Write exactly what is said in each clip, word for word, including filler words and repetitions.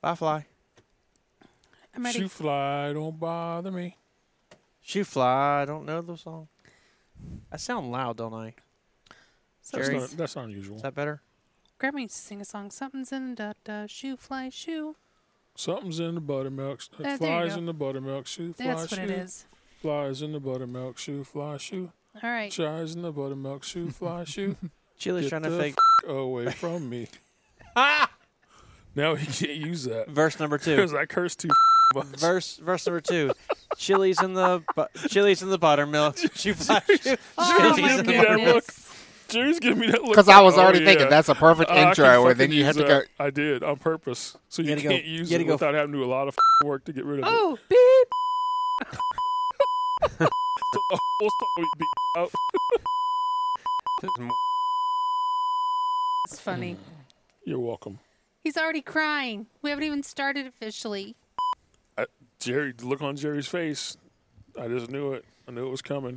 Bye, fly. I'm ready. Shoe fly, don't bother me. Shoe fly. I don't know the song. I sound loud, don't I? So That's Jerry? not, that's not unusual. Is that better? Grandma used to sing a song. Something's in da da shoe fly shoe. Something's in the buttermilk. Uh, there you flies go. in the buttermilk. Shoe fly, That's shoe. what it is. Flies in the buttermilk. Shoe fly, shoe. All right. Shies in the buttermilk. Shoe fly, shoe. Chili's Get trying to the fake. f- away from me. Now he can't use that. Verse number two. Because I cursed too much. Verse verse number two. Chili's in the bu- Chili's in the buttermilk. Shoe fly. Shoe. Oh Chili's my in the Give me that buttermilk. look. goodness. Jerry's giving me that look. Because I was Oh, already yeah. thinking that's a perfect I can intro, and fucking then you have use to go. that. I did on purpose, so you, You gotta go- can't use you it gotta go- without having to do a lot of work to get rid of Oh, beep. it. The whole song will be out. It's funny. You're welcome, He's already crying. We haven't even started officially. Jerry. The look on Jerry's face, I just knew it. I knew it was coming.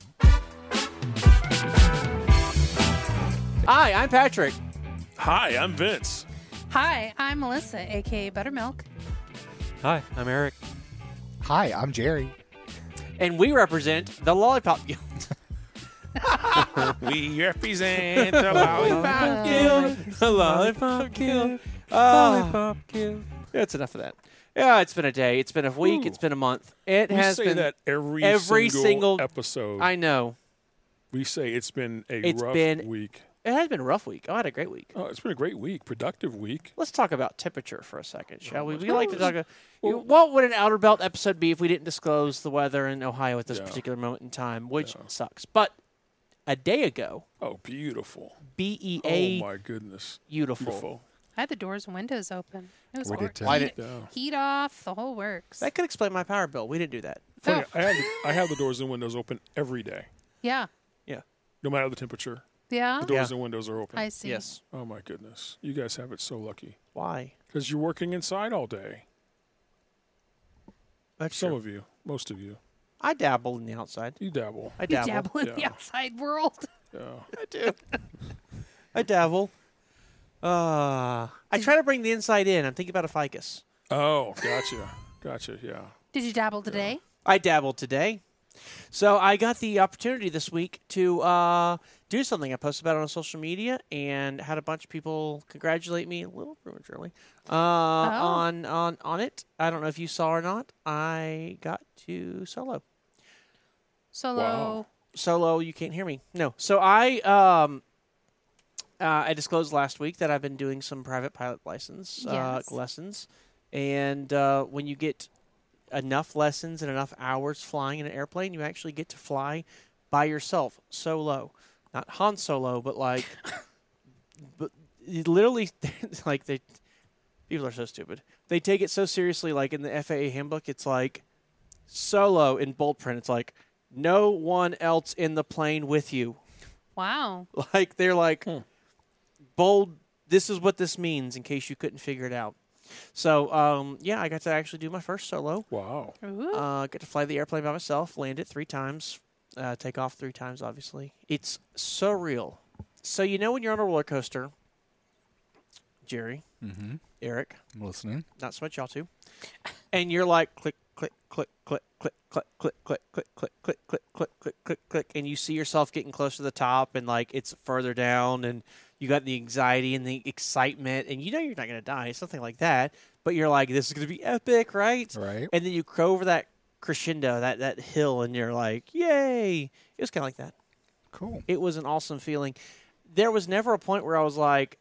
Hi, I'm Patrick. Hi, I'm Vince. Hi, I'm Melissa, a k a. Buttermilk. Hi, I'm Eric. Hi, I'm Jerry. And we represent the Lollipop Guild. We represent the lollipop Guild. The Lollipop Guild. Lollipop Guild. That's enough of that. Yeah, it's been a day. It's been a week. Ooh. It's been a month. It We has say been. that every, every single, single- episode. I know. we say it's been a It's rough been- week. It has been a rough week. I had a great week. Oh, it's been a great week, productive week. Let's talk about temperature for a second, shall we? We Oh, like to it's- talk. About, what would an Outer Belt episode be if we didn't disclose the weather in Ohio at this Yeah. particular moment in time, which Yeah. sucks. But a day ago, Oh, beautiful. B E A, Oh, my goodness. beautiful. Beautiful. I had the doors and windows open. It was We hor- did too. Why heat, did- Yeah. heat off, the whole works. That could explain my power bill. We didn't do that. Funny, Oh. I, have the, I have the doors and windows open every day, Yeah. Yeah. no matter the temperature. Yeah. The doors Yeah. and windows are open. I see. Yes. Oh, my goodness. You guys have it so lucky. Why? Because you're working inside all day. That's Some true. of you. Most of you. I dabble in the outside. You dabble. I You dabble. dabble in the Yeah. outside world. Yeah. I do. I dabble. Uh, I try to bring the inside in. I'm thinking about a ficus. Oh, gotcha. Gotcha, yeah. Did you dabble today? I dabbled today. So I got the opportunity this week to uh, do something. I posted about it on social media and had a bunch of people congratulate me a little prematurely uh, on, on, on it. I don't know if you saw or not. I got to solo. Solo. Wow. Solo, you can't hear me. No. So I um, uh, I disclosed last week that I've been doing some private pilot license uh, Yes. lessons. And uh, when you get enough lessons and enough hours flying in an airplane, you actually get to fly by yourself, solo. Not Han Solo, but like, but it literally, like they, people are so stupid. They take it so seriously. Like in the F A A handbook, it's like solo in bold print. It's like no one else in the plane with you. Wow. Like they're like Hmm. bold. This is what this means in case you couldn't figure it out. So, um, yeah, I got to actually do my first solo. Wow. Ooh. Uh, get to fly the airplane by myself, land it three times, uh, take off three times, obviously. It's surreal. So, you know when you're on a roller coaster, Jerry, Mm-hmm. Eric, I'm listening. not so much y'all two, and you're like click, click, click, click, click, click, click, click, click, click, click, click, click, click, click, click, and you see yourself getting close to the top, and like it's further down, and you got the anxiety and the excitement, and you know you're not going to die, something like that, but you're like, this is going to be epic, right? Right. And then you go over that crescendo, that, that hill, and you're like, yay. It was kind of like that. Cool. It was an awesome feeling. There was never a point where I was like,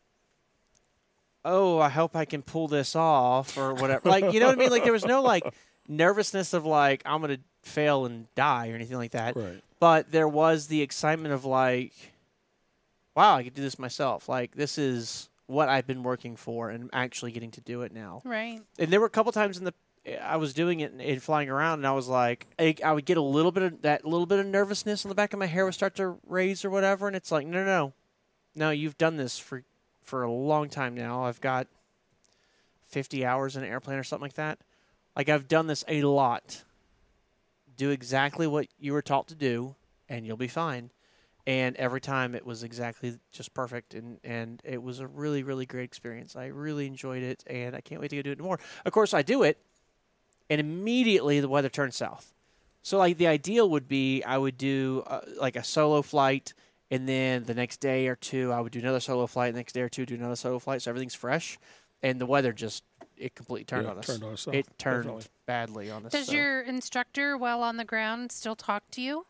oh, I hope I can pull this off or whatever. Like, you know what I mean? Like, there was no, like, nervousness of, like, I'm going to fail and die or anything like that. Right. But there was the excitement of, like, wow, I could do this myself. Like, this is what I've been working for, and I'm actually getting to do it now. Right. And there were a couple times in the I was doing it and, and flying around, and I was like, I, I would get a little bit of that little bit of nervousness on the back of my hair would start to raise or whatever, and it's like, no, no, no, no, you've done this for for a long time now. I've got fifty hours in an airplane or something like that. Like, I've done this a lot. Do exactly what you were taught to do, and you'll be fine. and every time it was exactly just perfect, and, and it was a really, really great experience. I really enjoyed it, and I can't wait to go do it more. Of course, I do it, and immediately the weather turns south. So, like, the ideal would be I would do, uh, like, a solo flight, and then the next day or two I would do another solo flight, the next day or two do another solo flight, so everything's fresh, and the weather just, it completely turned Yeah, on us. turned on us, It turned definitely. badly on us. Does so. your instructor, while on the ground, still talk to you?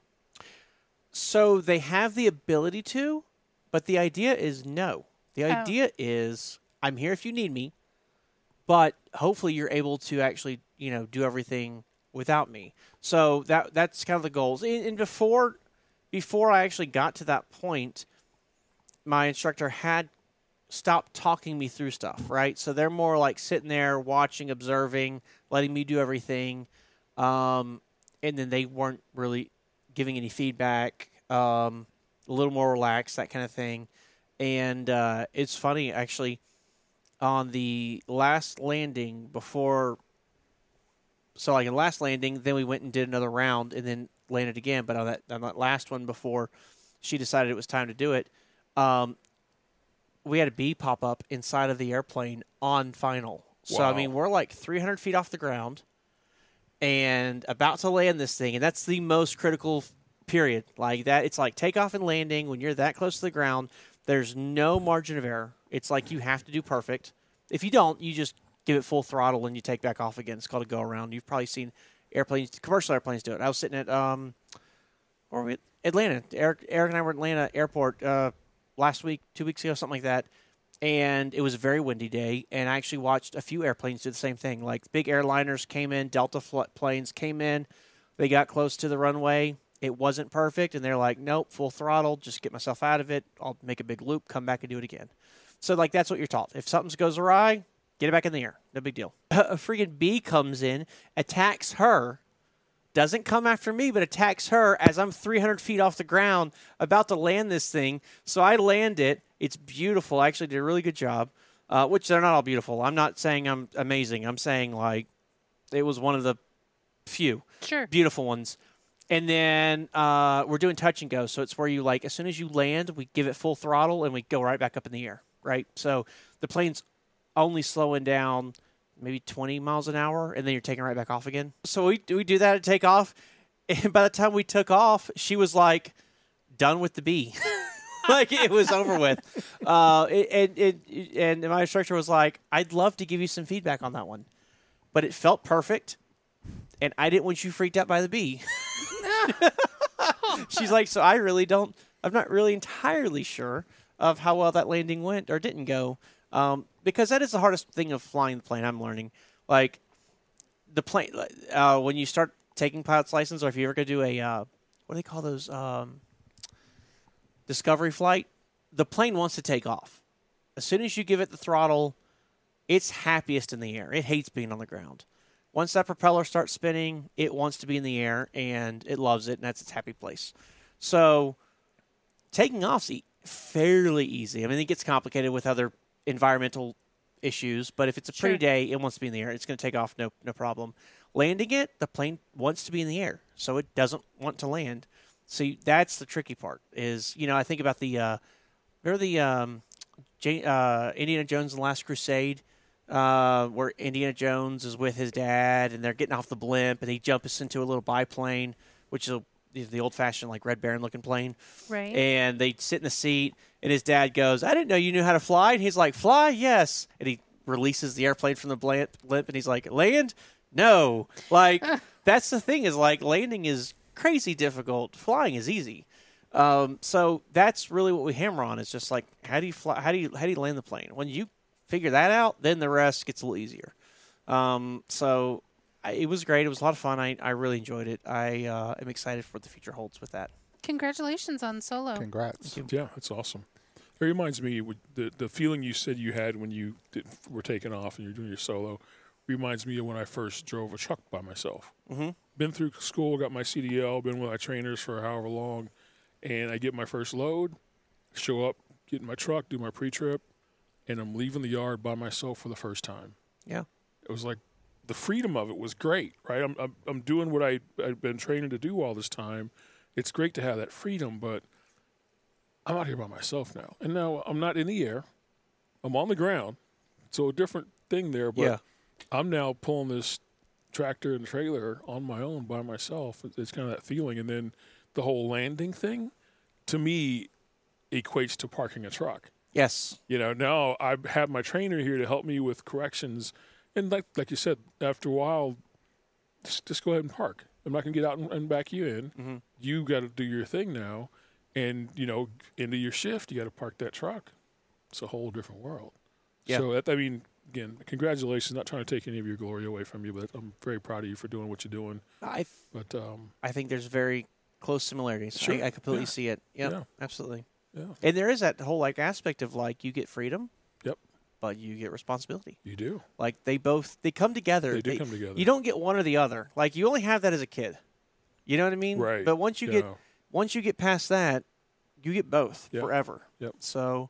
So they have the ability to, but the idea is no. The Oh. idea is I'm here if you need me, but hopefully you're able to actually, you know, do everything without me. So that that's kind of the goals. And, and before before I actually got to that point, my instructor had stopped talking me through stuff, right? So they're more like sitting there watching, observing, letting me do everything. Um, and then they weren't really giving any feedback, um, a little more relaxed, that kind of thing. And uh, it's funny, actually, on the last landing before, so like in the last landing, then we went and did another round and then landed again. But on that, on that last one before she decided it was time to do it, um, we had a bee pop up inside of the airplane on final. So, I Wow. mean, we're like three hundred feet off the ground and about to land this thing, and that's the most critical period. Like that, it's like takeoff and landing. When you're that close to the ground, there's no margin of error. It's like you have to do perfect. If you don't, you just give it full throttle and you take back off again. It's called a go around. You've probably seen airplanes, commercial airplanes do it. I was sitting at um, where were we? Atlanta. Eric, Eric and I were at Atlanta airport uh, last week, two weeks ago, something like that. And it was a very windy day, and I actually watched a few airplanes do the same thing. Like big airliners came in, Delta fl- planes came in, they got close to the runway. It wasn't perfect, and they're like, nope, full throttle, just get myself out of it. I'll make a big loop, come back and do it again. So, like, that's what you're taught. If something goes awry, get it back in the air. No big deal. A freaking bee comes in, attacks her, doesn't come after me, but attacks her as I'm three hundred feet off the ground about to land this thing. So I land it. It's beautiful. I actually did a really good job, uh, which they're not all beautiful. I'm not saying I'm amazing. I'm saying, like, it was one of the few Sure. beautiful ones. And then uh, we're doing touch and go. So it's where you, like, as soon as you land, we give it full throttle and we go right back up in the air, right? So the plane's only slowing down maybe twenty miles an hour, and then you're taking right back off again. So we we do that at takeoff, and by the time we took off, she was like done with the bee, like it was over with. Uh, and, and and my instructor was like, "I'd love to give you some feedback on that one, but it felt perfect, and I didn't want you freaked out by the bee." She's like, "So I really don't. I'm not really entirely sure of how well that landing went or didn't go." Um, because that is the hardest thing of flying the plane, I'm learning. Like, the plane, uh, when you start taking pilot's license, or if you ever go do a, uh, what do they call those, um, discovery flight, the plane wants to take off. As soon as you give it the throttle, it's happiest in the air. It hates being on the ground. Once that propeller starts spinning, it wants to be in the air, and it loves it, and that's its happy place. So, taking off's e- fairly easy. I mean, it gets complicated with other environmental issues, but if it's a pretty Sure. day, it wants to be in the air. It's going to take off, no no problem. Landing it, the plane wants to be in the air, so it doesn't want to land. So you, that's the tricky part. Is you know I think about the uh, remember the um, J- uh, Indiana Jones and the Last Crusade, uh, where Indiana Jones is with his dad and they're getting off the blimp and he jumps into a little biplane, which is a, is the old-fashioned like Red Baron looking plane. Right. And they sit in the seat, and his dad goes, "I didn't know you knew how to fly." And he's like, "Fly? Yes." And he releases the airplane from the blimp, blimp and he's like, "Land? No." Like, that's the thing is, like, landing is crazy difficult. Flying is easy. Um, so that's really what we hammer on is just like, how do you fly? How do you, how do you land the plane? When you figure that out, then the rest gets a little easier. Um, so I, it was great. It was a lot of fun. I, I really enjoyed it. I uh, am excited for what the future holds with that. Congratulations on Solo. Congrats. Yeah, it's awesome. It reminds me with the the feeling you said you had when you did, were taking off and you're doing your solo. Reminds me of when I first drove a truck by myself. Mm-hmm. Been through school, got my C D L, been with my trainers for however long, and I get my first load, show up, get in my truck, do my pre-trip, and I'm leaving the yard by myself for the first time. Yeah. It was like the freedom of it was great, right? I'm I'm, I'm doing what I I've been training to do all this time. It's great to have that freedom, but I'm out here by myself now. And now I'm not in the air. I'm on the ground. So a different thing there. But Yeah. I'm now pulling this tractor and trailer on my own by myself. It's kind of that feeling. And then the whole landing thing, to me, equates to parking a truck. Yes. You know, now I have my trainer here to help me with corrections. And like like you said, after a while, just, just go ahead and park. I'm not going to get out and, and back you in. Mm-hmm. You got to do your thing now. And, you know, into your shift, you got to park that truck. It's a whole different world. Yeah. So, that, I mean, again, congratulations. Not trying to take any of your glory away from you, but I'm very proud of you for doing what you're doing. I th- But, um, I think there's very close similarities. Sure. I, I completely Yeah. see it. Yep, Yeah. absolutely. yeah, And there is that whole like aspect of like you get freedom. Yep. But you get responsibility. you do. Like they both they come together. They do come together. You don't get one or the other. Like you only have that as a kid. You know what I mean? Right. But once you get Yeah. once you get past that, you get both Yep. forever. Yep. So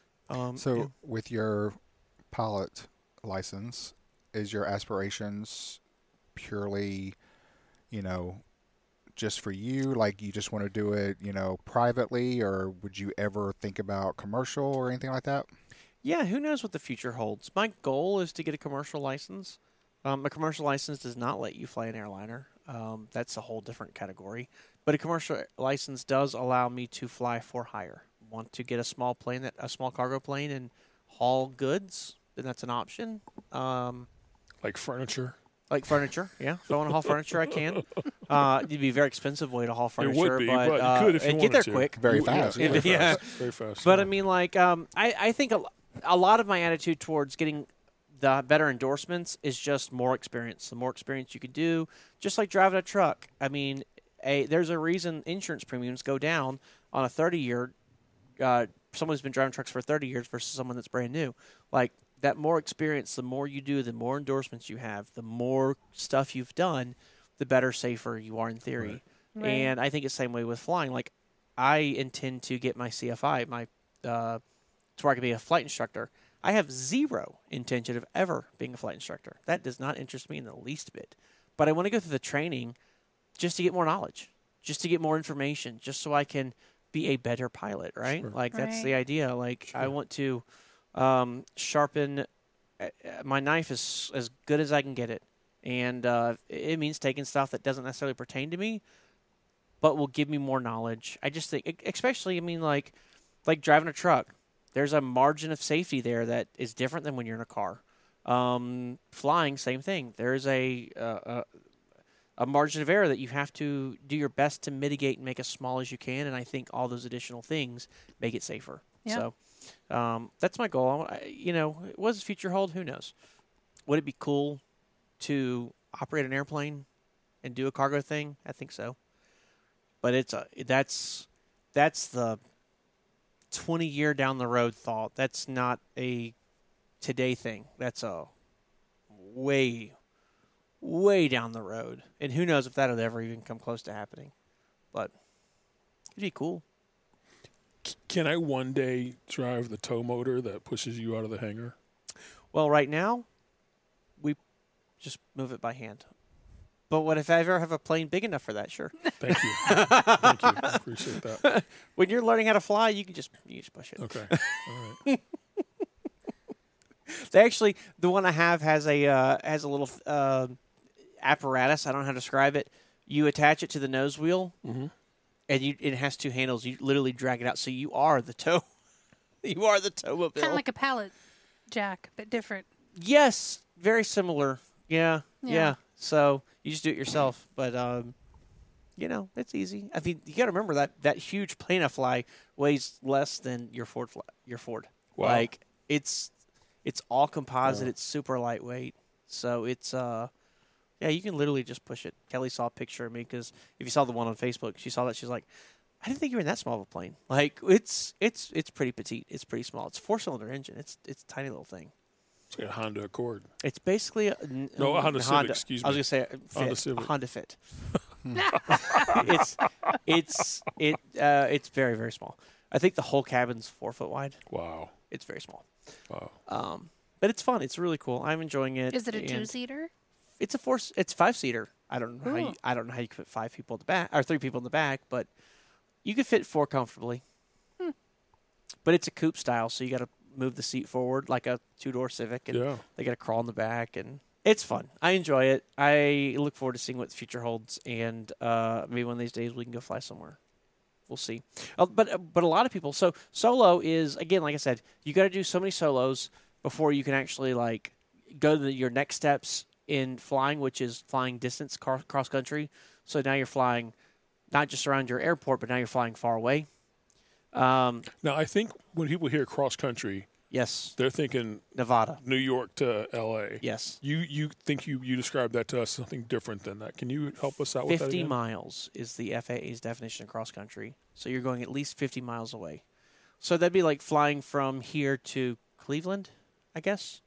um So, yeah. with your pilot license, is your aspirations purely, you know, just for you? Like you just want to do it, you know, privately, or would you ever think about commercial or anything like that? Yeah, who knows what the future holds? My goal is to get a commercial license. Um, a commercial license does not let you fly an airliner. Um, that's a whole different category. But a commercial license does allow me to fly for hire. Want to get a small plane, that a small cargo plane, and haul goods? Then that's an option. Um, Like furniture. like furniture, yeah. If I want to haul furniture, I can. Uh, it'd be a very expensive way to haul furniture. It would be, but, but you uh, could if you and get wanted there to. quick. Very You- fast. Yeah, very Yeah. fast. Very fast. But yeah. I mean, like, um, I, I think a, a lot of my attitude towards getting the better endorsements is just more experience. The more experience you can do, just like driving a truck. I mean, a there's a reason insurance premiums go down on a thirty year. Uh, someone who's been driving trucks for thirty years versus someone that's brand new. Like that more experience, the more you do, the more endorsements you have, the more stuff you've done, the better, safer you are in theory. Right. And I think it's the same way with flying. Like I intend to get my C F I, my uh, to where I can be a flight instructor. I have zero intention of ever being a flight instructor. That does not interest me in the least bit. But I want to go through the training just to get more knowledge, just to get more information, just so I can be a better pilot, right? Sure. Like that's Right. the idea. Like I Sure. want to um, sharpen uh, my knife as as good as I can get it, and uh, it means taking stuff that doesn't necessarily pertain to me, but will give me more knowledge. I just think, e- especially, I mean, like like driving a truck. There's a margin of safety there that is different than when you're in a car. Um, flying, same thing. There's a, uh, a a margin of error that you have to do your best to mitigate and make as small as you can. And I think all those additional things make it safer. Yeah. So um, that's my goal. I, want- I- you know, what does the future hold? Who knows? Would it be cool to operate an airplane and do a cargo thing? I think so. But it's a that's that's the twenty year down the road thought. That's not a today thing. That's a way, way down the road. And who knows if that would ever even come close to happening. But it'd be cool. Can I one day drive the tow motor that pushes you out of the hangar? Well, right now, we just move it by hand. But what if I ever have a plane big enough for that? Sure. Thank you. Thank you. I appreciate that. When you're learning how to fly, you can just you can just push it. Okay. All right. They actually, the one I have has a uh, has a little uh, apparatus. I don't know how to describe it. You attach it to the nose wheel, Mm-hmm. and you it has two handles. You literally drag it out, so you are the tow. You are the towmobile. Kind of like a pallet jack, but different. Yes, very similar. Yeah, yeah, Yeah. So you just do it yourself, but um, you know it's easy. I mean, you got to remember that that huge plane I fly weighs less than your Ford fly, your Ford. Wow. Like it's it's all composite. Wow. It's super lightweight. So it's uh, yeah, you can literally just push it. Kelly saw a picture of me because if you saw the one on Facebook, she saw that she's like, I didn't think you were in that small of a plane. Like it's it's it's pretty petite. It's pretty small. It's a four cylinder engine. It's it's a tiny little thing. It's like a Honda Accord. It's basically a, n- No, a n- Honda Civic, excuse I was me. gonna say a fit, Honda a Civic. Honda Fit. it's it's it uh, it's very very small. I think the whole cabin's four foot wide. Wow. It's very small. Wow. Um, but it's fun. It's really cool. I'm enjoying it. Is it a and two seater? It's a four. It's five seater. I don't know how you, Ooh. I don't know how you could fit five people in the back or three people in the back, but you could fit four comfortably. but it's a coupe style, so you got to move the seat forward like a two door Civic, and Yeah. they got to crawl in the back, and it's fun. I enjoy it. I look forward to seeing what the future holds, and uh, maybe one of these days we can go fly somewhere. We'll see. Uh, but but a lot of people. So solo is, again, like I said, you got to do so many solos before you can actually like go to the, your next steps in flying, which is flying distance car, cross country. So now you're flying not just around your airport, but now you're flying far away. Um, Now, I think when people hear cross country, yes, they're thinking Nevada. New York to L A. Yes, You you think you, you described that to us something different than that. Can you help us out with that fifty again? miles is the F A A's definition of cross country. So you're going at least fifty miles away. So that'd be like flying from here to Cleveland, I guess.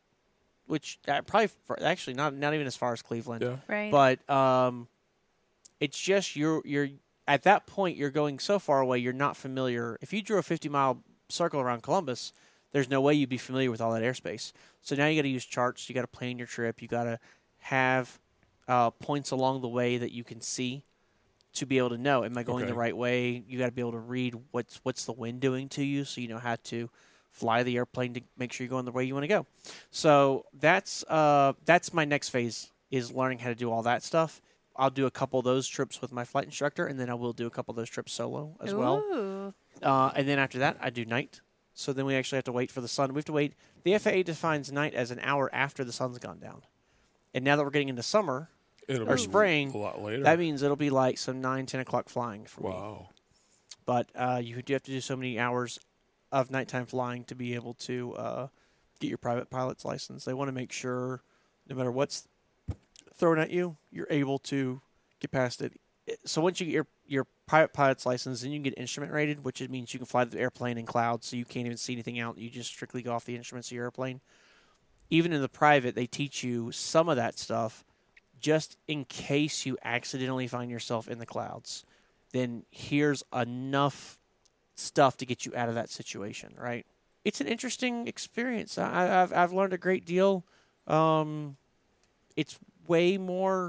Which uh, probably for, actually not not even as far as Cleveland. Yeah. Right. But um, it's just you're you're at that point you're going so far away you're not familiar. If you drew a fifty mile circle around Columbus, there's no way you'd be familiar with all that airspace. So now you got to use charts. You got to plan your trip. You got to have uh, points along the way that you can see to be able to know, am I going Okay. the right way? You got to be able to read what's what's the wind doing to you, so you know how to fly the airplane to make sure you're going the way you want to go. So that's uh, that's my next phase, is learning how to do all that stuff. I'll do a couple of those trips with my flight instructor, and then I will do a couple of those trips solo as well. Ooh. Uh, and then after that, I do night. So then we actually have to wait for the sun. We have to wait. The F A A defines night as an hour after the sun's gone down. And now that we're getting into summer It'll or be spring, a lot later. that means it'll be like some nine, ten o'clock flying for me. Wow. But uh, you do have to do so many hours of nighttime flying to be able to uh, get your private pilot's license. They want to make sure, no matter what's thrown at you, you're able to get past it. So once you get your, your private pilot's license, then you can get instrument rated, which it means you can fly the airplane in clouds, so you can't even see anything out. You just strictly go off the instruments of your airplane. Even in the private, they teach you some of that stuff just in case you accidentally find yourself in the clouds. Then here's enough stuff to get you out of that situation, right? It's an interesting experience. I, I've I've learned a great deal. Um, it's way more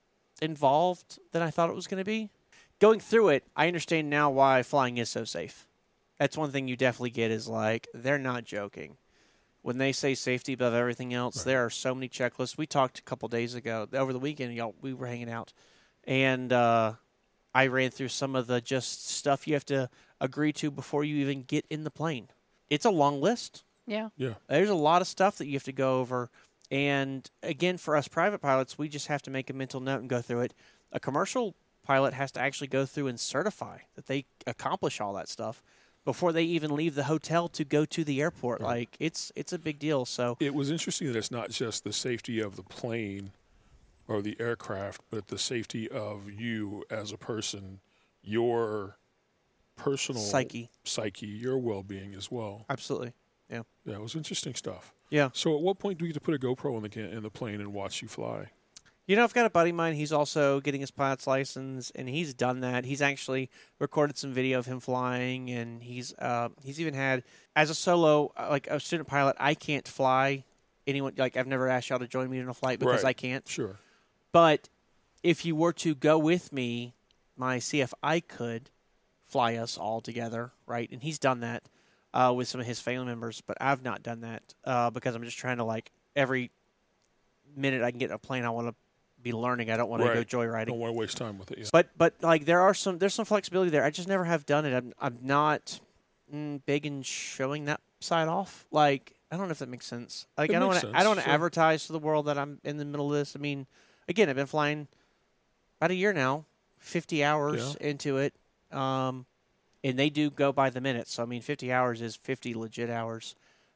involved than I thought it was going to be. Going through it, I understand now why flying is so safe. That's one thing you definitely get is like, they're not joking. When they say safety above everything else, Right. there are so many checklists. We talked a couple days ago, over the weekend, y'all, we were hanging out, and uh, I ran through some of the just stuff you have to agree to before you even get in the plane. It's a long list. Yeah. Yeah. There's a lot of stuff that you have to go over. And again, for us private pilots, we just have to make a mental note and go through it. A commercial pilot has to actually go through and certify that they accomplish all that stuff before they even leave the hotel to go to the airport. Right. Like, it's it's a big deal. So It was interesting that it's not just the safety of the plane or the aircraft, but the safety of you as a person, your personal psyche, psyche, your well-being as well. absolutely. Yeah, it was interesting stuff. Yeah. So, at what point do we get to put a GoPro in the ca- in the plane and watch you fly? You know, I've got a buddy of mine. He's also getting his pilot's license, and he's done that. He's actually recorded some video of him flying, and he's uh, he's even had, as a solo, uh, like a student pilot, I can't fly anyone. Like, I've never asked y'all to join me in a flight because Right. I can't. Sure. But if you were to go with me, my C F I could fly us all together, right? And he's done that uh, with some of his family members, but I've not done that uh, because I'm just trying to, like, every minute I can get in a plane, I want to be learning. I don't want Right. to go joyriding. Don't want to waste time with it. Yeah. But but like there are some there's some flexibility there. I just never have done it. I'm I'm not mm, big in showing that side off. Like, I don't know if that makes sense. Like It I don't makes want to I don't sense, want to sure. advertise to the world that I'm in the middle of this. I mean, again, I've been flying about a year now, fifty hours into it. Um and they do go by the minute. So I mean, fifty hours is fifty legit hours.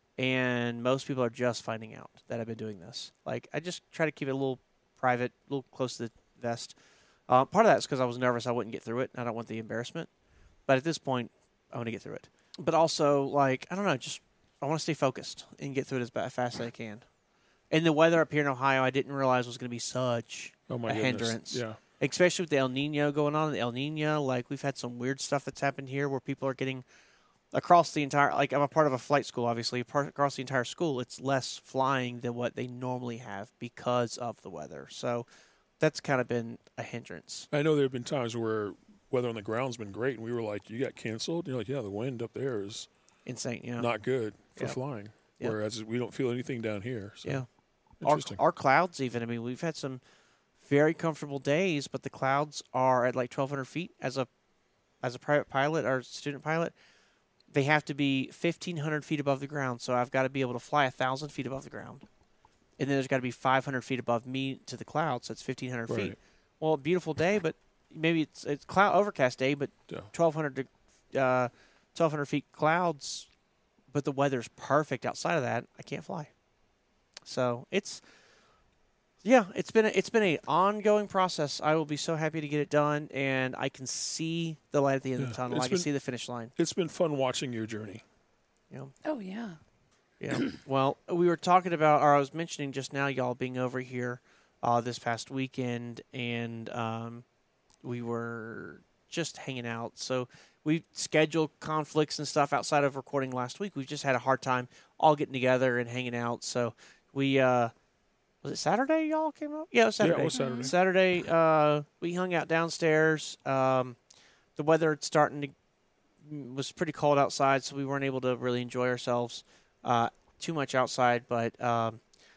And most people are just finding out that I've been doing this. Like, I just try to keep it a little private, a little close to the vest. Uh, part of that is because I was nervous I wouldn't get through it. I don't want the embarrassment. But at this point, I want to get through it. But also, like, I don't know, just I want to stay focused and get through it as ba- fast as I can. And the weather up here in Ohio, I didn't realize was going to be such Oh my a goodness. hindrance. Yeah. Especially with the El Nino going on. The El Nino, like, we've had some weird stuff that's happened here where people are getting across the entire, like, I'm a part of a flight school, obviously. Part, across the entire school, it's less flying than what they normally have because of the weather. So that's kind of been a hindrance. I know there have been times where weather on the ground's been great, and we were like, "You got canceled." And you're like, "Yeah, the wind up there is insane. Yeah, not good for Yeah. flying. Yeah. Whereas we don't feel anything down here. So. yeah. Our, Interesting. our clouds, even. I mean, we've had some very comfortable days, but the clouds are at like twelve hundred feet as a as a private pilot or student pilot. They have to be fifteen hundred feet above the ground, so I've got to be able to fly one thousand feet above the ground. And then there's got to be five hundred feet above me to the clouds, so it's fifteen hundred feet. Right. Well, beautiful day, but maybe it's it's cloud overcast day, but Yeah. twelve hundred to, uh, twelve hundred feet clouds, but the weather's perfect outside of that. I can't fly. So it's yeah, it's been a, it's been a ongoing process. I will be so happy to get it done, and I can see the light at the end of Yeah, the tunnel. it's I can been- see the finish line. It's been fun watching your journey. You know. Oh yeah. Yeah. Well, we were talking about, or I was mentioning just now, y'all being over here uh, this past weekend, and um, we were just hanging out. So we scheduled conflicts and stuff outside of recording last week. We've just had a hard time all getting together and hanging out. So we, uh, was it Saturday y'all came out? Yeah, it was Saturday. Yeah, it was Saturday. Saturday, uh, we hung out downstairs. Um, the weather had starting to was pretty cold outside, so we weren't able to really enjoy ourselves uh, too much outside. But um,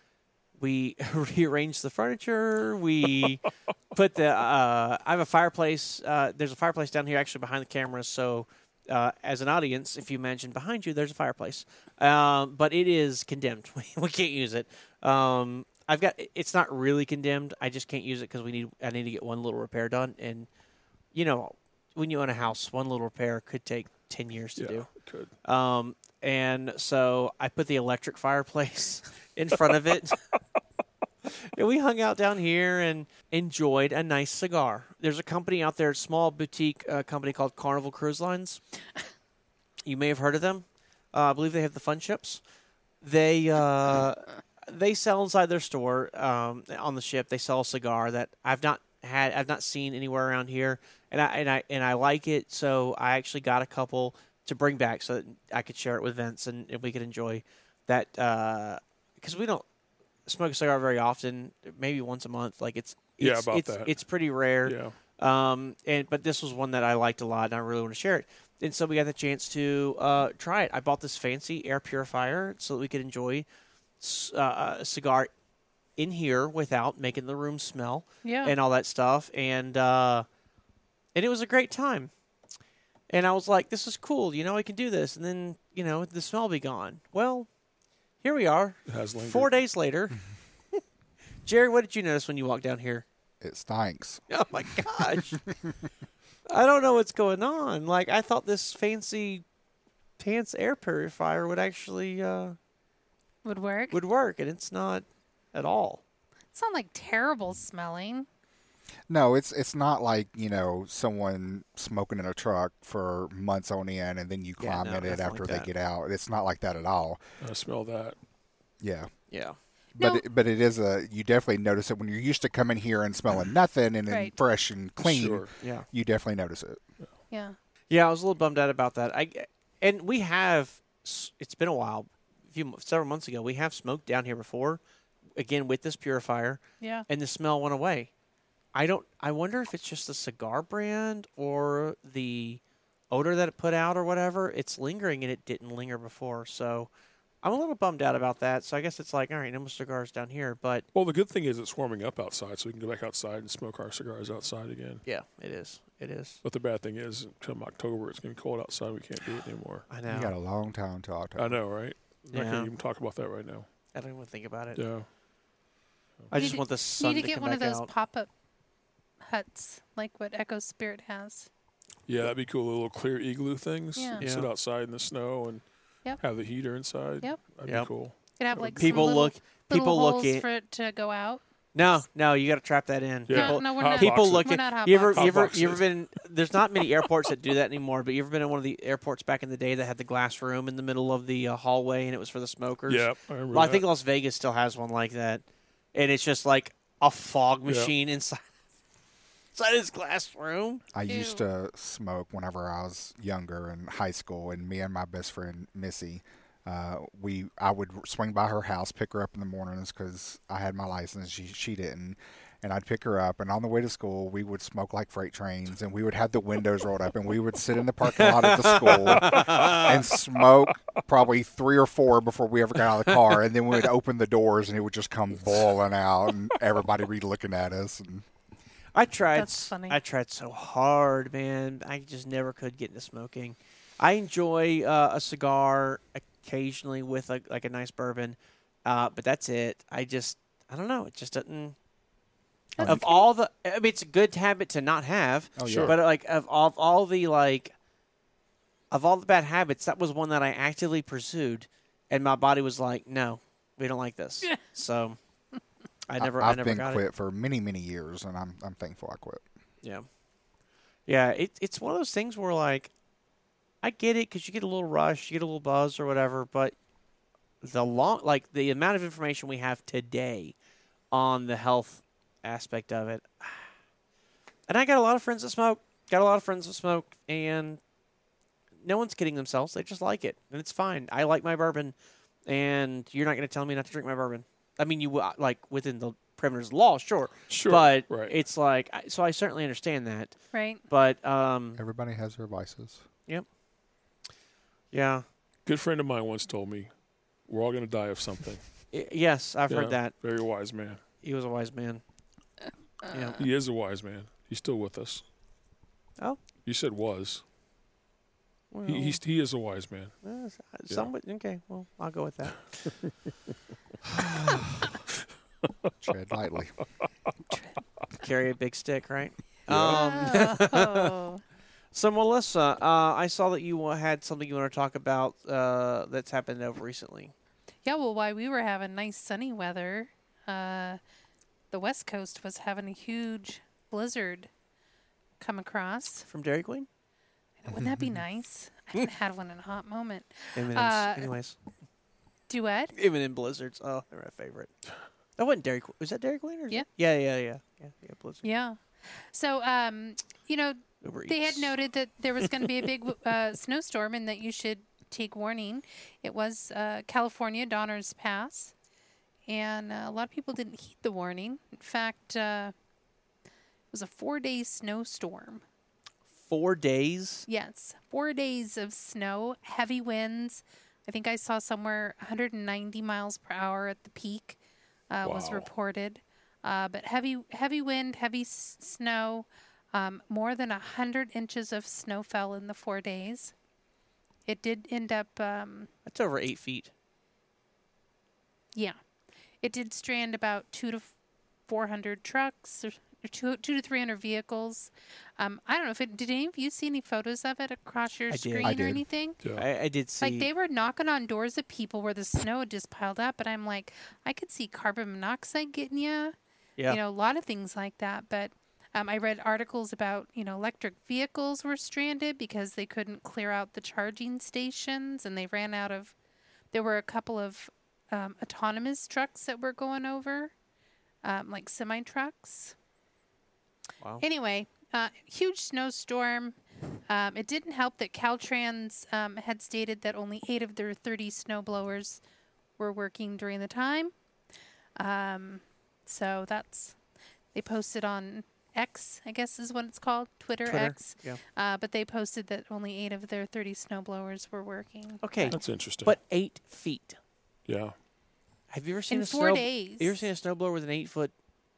we rearranged the furniture. We put the. Uh, I have a fireplace. Uh, there's a fireplace down here, actually behind the cameras. So, uh, as an audience, if you imagine behind you, there's a fireplace. Um, but it is condemned. We can't use it. Um, I've got. It's not really condemned. I just can't use it because we need. I need to get one little repair done, and you know, when you own a house, one little repair could take ten years to Yeah, do. it could. Um, and so I put the electric fireplace in front of it. And we hung out down here and enjoyed a nice cigar. There's a company out there, a small boutique uh, company called Carnival Cruise Lines. You may have heard of them. Uh, I believe they have the fun ships. They uh, they sell inside their store um, on the ship. They sell a cigar that I've not had, I've not seen anywhere around here, and I and I and I like it. So I actually got a couple to bring back so that I could share it with Vince and, and we could enjoy that because we don't smoke a cigar very often, maybe once a month. Like it's, it's Yeah, about it's, that. it's pretty rare. Yeah. Um, and but this was one that I liked a lot, and I really want to share it. And so we got the chance to uh, try it. I bought this fancy air purifier so that we could enjoy s- uh, a cigar in here without making the room smell Yeah. and all that stuff. And uh, and it was a great time. And I was like, "This is cool. You know, I can do this." And then you know, the smell will be gone. Well, here we are. It has lingered. Four days later. Jerry, what did you notice when you walked down here? It stinks. Oh my gosh. I don't know what's going on. Like I thought this fancy pants air purifier would actually uh, Would work. would work, and it's not at all. It's not like terrible smelling. No, it's it's not like, you know, someone smoking in a truck for months on end and then you Yeah, climb no, in it nothing after like they that. get out. It's not like that at all. I smell that. Yeah. Yeah. But No. it, but it is a you definitely notice it when you're used to coming here and smelling nothing and then Right. fresh and clean. Sure. Yeah. You definitely notice it. Yeah. Yeah, I was a little bummed out about that. I and we have. s- It's been a while, a few several months ago. We have smoked down here before, again with this purifier, Yeah. and the smell went away. I don't. I wonder if it's just the cigar brand or the odor that it put out or whatever. It's lingering, and it didn't linger before. So I'm a little bummed out about that. So I guess it's like, all right, no more cigars down here. But Well, the good thing is it's warming up outside, so we can go back outside and smoke our cigars outside again. yeah, it is. It is. But the bad thing is, come October, it's going to be cold outside. We can't do it anymore. I You got know. a long time to October. I know, right? I Yeah. can't even talk about that right now. I don't even think about it. Yeah. I Need just to- want the sun Need to, to get come one back of those out. pop-up huts like what Echo Spirit has. Yeah, that'd be cool. Little clear igloo things. Yeah. You Sit Yeah. outside in the snow and Yep. have the heater inside. Yep. That'd Yep. be cool. It'd have like People some little, look. little People look holes in. for it to go out. No, no, you got to trap that in. Yeah. No, People, no, we're Hot not. people box it. look We're at. not hot You ever, boxing. you ever, Hot you ever box been? There's not many airports that do that anymore. But you ever been in one of the airports back in the day that had the glass room in the middle of the uh, hallway and it was for the smokers? Yeah, I remember Well, I that. think Las Vegas still has one like that, and it's just like a fog Yeah. machine inside inside his glass room. I used Ew. to smoke whenever I was younger in high school, and me and my best friend Missy, uh, we I would swing by her house, pick her up in the mornings because I had my license, she she didn't, and I'd pick her up, and on the way to school, we would smoke like freight trains, and we would have the windows rolled up, and we would sit in the parking lot of the school and smoke probably three or four before we ever got out of the car, and then we would open the doors, and it would just come boiling out, and everybody would be looking at us. And I tried. That's funny. I tried so hard, man. I just never could get into smoking. I enjoy uh, a cigar occasionally with a, like a nice bourbon, uh, but that's it. I just, I don't know. It just doesn't. That's of okay. all the, I mean, it's a good habit to not have. Oh, yeah. Sure. But like of all, of all the like, of all the bad habits, that was one that I actively pursued, and my body was like, "No, we don't like this." So, I never, I, I've never been got quit it. for many, many years, and I'm I'm thankful I quit. Yeah, yeah. It, it's one of those things where like, I get it because you get a little rush, you get a little buzz or whatever, but the long, like the amount of information we have today on the health aspect of it, and I got a lot of friends that smoke. Got a lot of friends that smoke, and no one's kidding themselves. They just like it, and it's fine. I like my bourbon, and you're not going to tell me not to drink my bourbon. I mean, you will, like within the perimeters of the law, sure, Sure. but right. it's like I- so. I certainly understand that, Right. but um, Everybody has their vices. yeah, Good friend of mine once told me, "We're all going to die of something." I- yes, I've Yeah, heard that. Very wise man. He was a wise man. Yeah. He is a wise man. He's still with us. Oh. You said was. Well, He he's, he is a wise man. uh, some would- okay. Well, I'll go with that. Tread lightly. Carry a big stick, right? Yeah. Um, Oh. so Melissa, uh, I saw that you uh, had something you want to talk about uh, that's happened over recently. Yeah, well, while we were having nice sunny weather, uh, the West Coast was having a huge blizzard come across. From Dairy Queen? Wouldn't that be nice? I haven't had one in a hot moment. M and M's. Uh, Anyways, Duet? even in blizzards. Oh, they're my favorite. That wasn't Dairy Queen. Was that Dairy Queen? Or is Yeah. it- Yeah, yeah, yeah. Yeah, yeah, Blizzard. Yeah. So, um, you know, Uber they had Eats. noted that there was going to be a big uh, snowstorm and that you should take warning. It was uh, California, Donner's Pass, and uh, a lot of people didn't heed the warning. In fact, uh, it was a four-day snowstorm. Four days. Yes, four days of snow, heavy winds. I think I saw somewhere one hundred ninety miles per hour at the peak uh, was Wow. reported. Uh, but heavy, heavy wind, heavy s- snow. Um, more than a hundred inches of snow fell in the four days. It did end up, um, That's over eight feet. yeah, it did strand about two to four hundred trucks or, or two, two to three hundred vehicles. Um, I don't know if it. Did any of you see any photos of it across your I did. screen I or did. anything? Yeah. I, I did see. Like they were knocking on doors of people where the snow had just piled up, and I'm like, I could see carbon monoxide getting you. yeah. You know, a lot of things like that. But um, I read articles about, you know, electric vehicles were stranded because they couldn't clear out the charging stations, and they ran out of. There were a couple of um, autonomous trucks that were going over, um, like semi trucks. Wow. Anyway, uh, huge snowstorm. Um, it didn't help that Caltrans um, had stated that only eight of their thirty snowblowers were working during the time. Um, so that's they posted on X, I guess is what it's called, Twitter, Twitter, X. yeah. Uh, but they posted that only eight of their thirty snowblowers were working. Okay, That's interesting. but eight feet. yeah. Have you ever seen In a four snow? days. Have you ever seen a snowblower with an eight foot?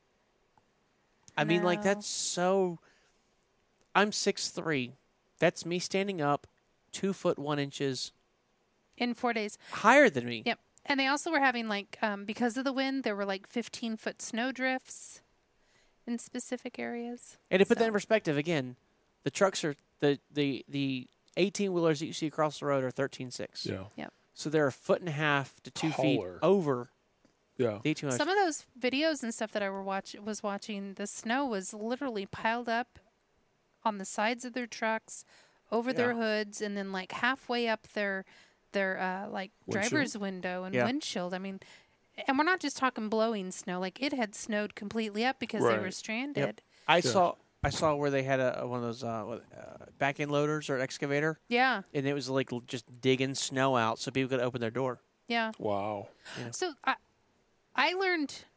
I mean, like No. that's so. I'm six three. That's me standing up, two foot one inches In four days. higher than me. Yep. And they also were having like um, because of the wind, there were like fifteen foot snow drifts in specific areas. And to put that So- in perspective, again, the trucks are the the the eighteen wheelers that you see across the road are thirteen six. Yeah. So they're a foot and a half to two feet Taller. over Yeah. the eighteen wheelers. Some of those videos and stuff that I were watch was watching, the snow was literally piled up on the sides of their trucks, over their Yeah. hoods, and then like halfway up their their uh, like Windshield? driver's window and Yeah. windshield. I mean, and we're not just talking blowing snow; like it had snowed completely up because they were Right. stranded. I Yeah. saw I saw where they had a, one of those uh, what, uh, back end loaders or an excavator, Yeah, and it was like l- just digging snow out so people could open their door. yeah. Wow. So I I learned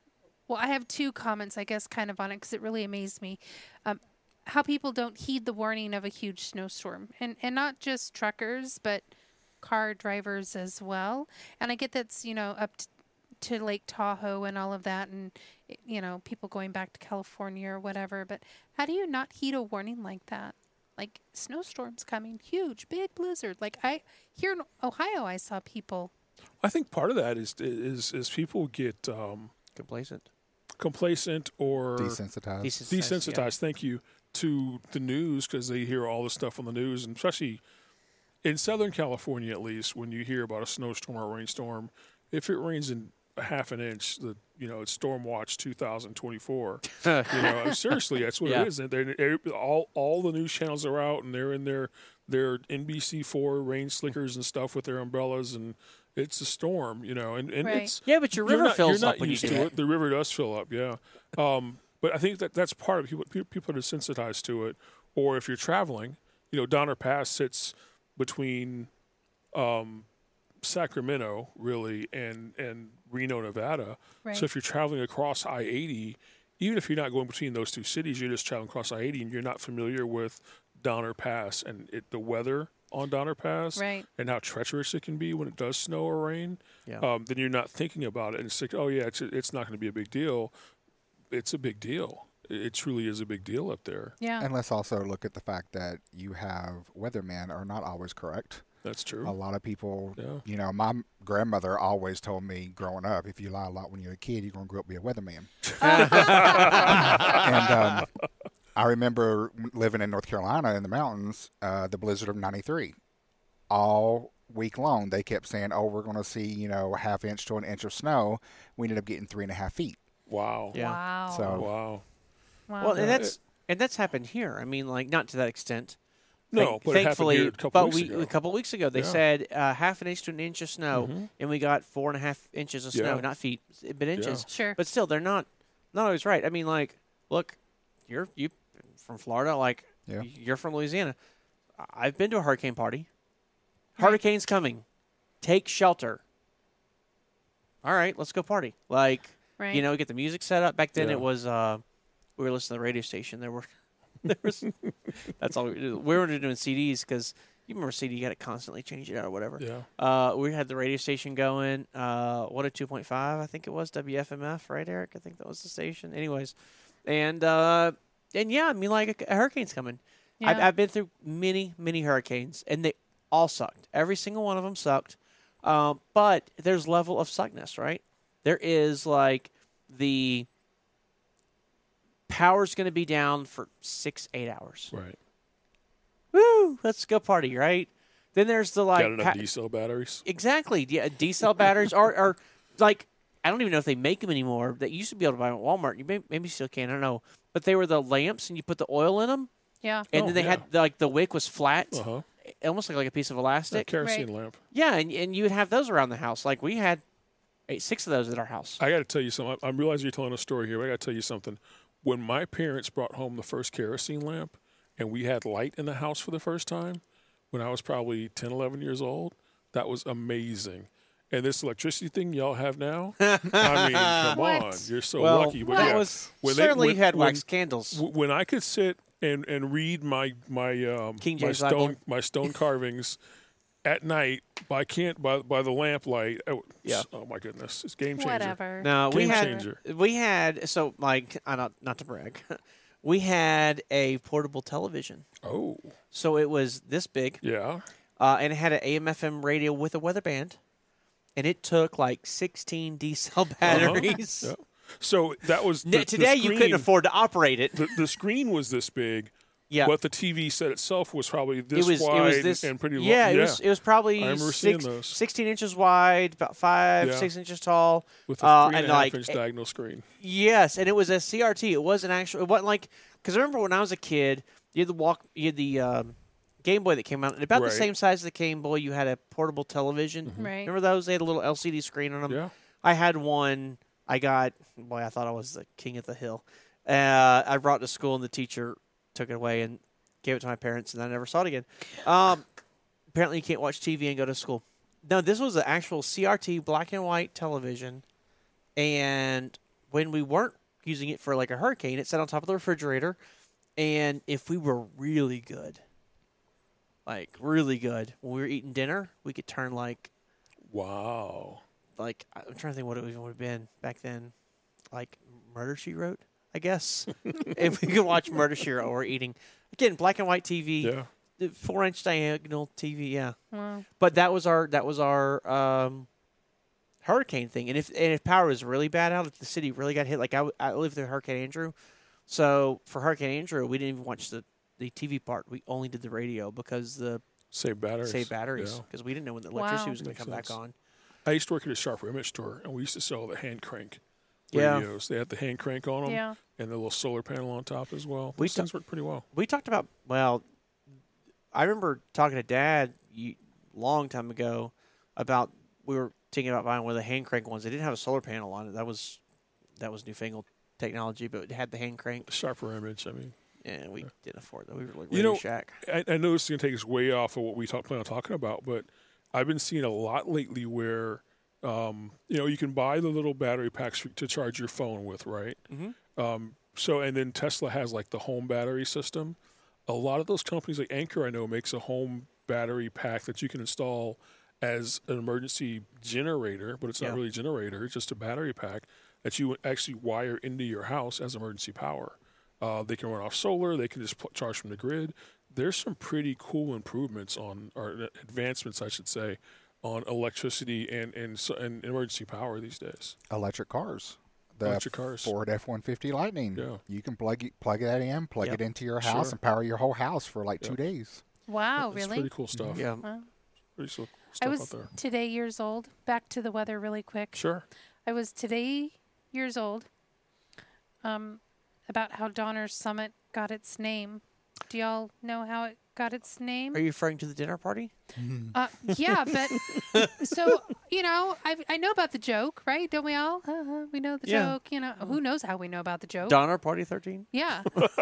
Well, I have two comments, I guess, kind of on it because it really amazed me. Um, how people don't heed the warning of a huge snowstorm. And, and not just truckers, but car drivers as well. And I get that's, you know, up t- to Lake Tahoe and all of that and, you know, people going back to California or whatever. But how do you not heed a warning like that? Like, snowstorms coming, huge, big blizzard. Like, I here in Ohio, I saw people. I think part of that is is is people get um, Complacent. complacent or Desensitized. Desensitized, desensitized. Thank you to the news because they hear all this stuff on the news, and especially in Southern California, at least when you hear about a snowstorm or a rainstorm, if it rains in a half an inch, the you know it's Storm Watch two thousand twenty-four. Yeah. You know, seriously, that's what Yeah. it is. And they're, all all the news channels are out, and they're in their their N B C four rain slickers and stuff with their umbrellas, and it's a storm. You know, and, and Right. it's Yeah, but your you're river not, fills you're up not when you used do to it. it. The river does fill up, yeah. Um, but I think that that's part of people. People are desensitized to it. Or if you're traveling, you know, Donner Pass sits between um, Sacramento, really, and and Reno, Nevada. Right. So if you're traveling across I eighty, even if you're not going between those two cities, you're just traveling across I eighty, and you're not familiar with Donner Pass and it, the weather on Donner Pass, Right. and how treacherous it can be when it does snow or rain. Yeah. Um, then you're not thinking about it, and it's like, oh yeah, it's it's not going to be a big deal. It's a big deal. It it truly is a big deal up there. Yeah. And let's also look at the fact that you have weathermen are not always correct. That's true. A lot of people, Yeah. you know, my grandmother always told me growing up, if you lie a lot when you're a kid, you're going to grow up to be a weatherman. and um, I remember living in North Carolina in the mountains, uh, the blizzard of ninety-three. All week long, they kept saying, oh, we're going to see, you know, a half inch to an inch of snow. We ended up getting three and a half feet. Wow. Yeah. Wow. So- Wow. wow. Well, and Yeah, that's and that's happened here. I mean, like not to that extent. No, Thank- but it happened thankfully, here a couple but weeks we ago. a couple weeks ago they Yeah. said uh, half an inch to an inch of snow, Mhm. and we got four and a half inches of snow, Yeah. not feet, but inches. Sure. But still, they're not not always right. I mean, like, look, you're you from Florida, like Yeah. you're from Louisiana. I- I've been to a hurricane party. Right. Hurricane's coming. Take shelter. All right, let's go party. Like, Right. you know, get the music set up. Back then, Yeah. it was uh, we were listening to the radio station. There were there was that's all we did. We were doing C Ds because you remember C D, you got to constantly change it out or whatever. Yeah. Uh, we had the radio station going. Uh, what a two point five, I think it was W F M F, right, Eric? I think that was the station. Anyways, and uh, and yeah, I mean, like a, a hurricane's coming. I've, Yeah. I've been through many, many hurricanes, and they all sucked. Every single one of them sucked. Um, but there's level of suckness, right? There is like the power's going to be down for six, eight hours. Right. Woo! Let's go party, right? Then there's the like Got enough pa- D cell batteries. exactly, yeah, D cell batteries are, are like I don't even know if they make them anymore. That you used to be able to buy them at Walmart. You may, maybe still can. I don't know. But they were the lamps, and you put the oil in them, Yeah. and Oh, then they yeah. had like the wick was flat, Uh huh. almost like, like a piece of A elastic. kerosene Right. lamp. Yeah, and and you would have those around the house. Like we had eight, six of those at our house. I got to tell you something. I, I realize you're telling a story here, but I got to tell you something. When my parents brought home the first kerosene lamp, and we had light in the house for the first time, when I was probably ten, eleven years old, that was amazing. And this electricity thing y'all have now, I mean, come What? on, you're so well, lucky. But that yeah, was when they- certainly when- you had when- wax candles. w- when I could sit and, and read my my um, King my James Bible. stone my stone carvings at night by can't by by the lamplight. Oh, Yeah. oh my goodness, it's game changer. Whatever. No, we Game had changer. we had so like uh, not not to brag, we had a portable television. Oh, So it was this big, yeah. uh, and it had an A M F M radio with a weather band, and it took like sixteen D cell batteries. Uh-huh. Yeah. So that was N- the, the Today you couldn't screen- afford to operate it. The, the screen was this big, Yeah, but the T V set itself was probably this it was wide it was this and pretty long. yeah, it was it was probably I remember seeing six, those. sixteen inches wide, about five Yeah. six inches tall. with a uh, three and and a half like- inch diagonal screen. Yes, and it was a C R T. It wasn't actual. It wasn't like because I remember when I was a kid, you had the walk, you had the um, Game Boy that came out, and about Right. the same size as the Game Boy. You had a portable television. Right. Remember those? They had a little L C D screen on them. Yeah. I had one. I got boy. I thought I was the king of the hill. Uh, I brought it to school, and the teacher took it away and gave it to my parents, and I never saw it again. Um, apparently, you can't watch T V and go to school. No, this was an actual C R T black and white television, and when we weren't using it for like a hurricane, it sat on top of the refrigerator, and if we were really good, like really good, when we were eating dinner, we could turn like Wow. like I'm trying to think what it even would have been back then, like Murder She Wrote, I guess. If we could watch Murder She Wrote, or eating again black and white T V, Yeah. four inch diagonal T V, yeah. Wow. But that was our that was our um, hurricane thing, and if and if power was really bad out, if the city really got hit, like I, w- I lived through Hurricane Andrew, so for Hurricane Andrew, we didn't even watch the, the T V part. We only did the radio because the Save batteries. save batteries Yeah. because we didn't know when the electricity Wow. was going to Makes come back sense. on. I used to work at a Sharper Image store, and we used to sell the hand crank Yeah. radios. They had the hand crank on them, Yeah. and the little solar panel on top as well. We Those ta- things work pretty well. We talked about well, I remember talking to Dad a long time ago about we were thinking about buying one of the hand crank ones. They didn't have a solar panel on it. That was that was newfangled technology, but it had the hand crank. Sharper Image. I mean, And we didn't afford that. We were like You Radio know, Shack. I, I know this is going to take us way off of what we talk, plan on talking about, but I've been seeing a lot lately where, um, you know, you can buy the little battery packs for, to charge your phone with, right? Mhm. Um, so, and then Tesla has like the home battery system. A lot of those companies, like Anker, I know, makes a home battery pack that you can install as an emergency generator, but it's not Yeah. really a generator; it's just a battery pack that you actually wire into your house as emergency power. Uh, they can run off solar. They can just pl- charge from the grid. There's some pretty cool improvements on, or advancements, I should say, on electricity and and, so- and emergency power these days. Electric cars. The Electric cars. Ford F one fifty Lightning. Yeah. You can plug it, plug that in, plug Yep. it into your house, Sure. and power your whole house for like two Yep. days. Wow, It's really? pretty cool stuff. Yeah. Wow. Pretty cool I stuff was out there. today years old. Back to the weather really quick. Sure. I was today years old. Um, about how Donner Summit got its name. Do y'all know how it got its name? Are you referring to the dinner party? Uh, yeah, but so you know, I I know about the joke, right? Don't we all? Uh-huh, we know the Yeah. joke. You know, who knows how we know about the joke? Donner Party thirteen? Yeah. So,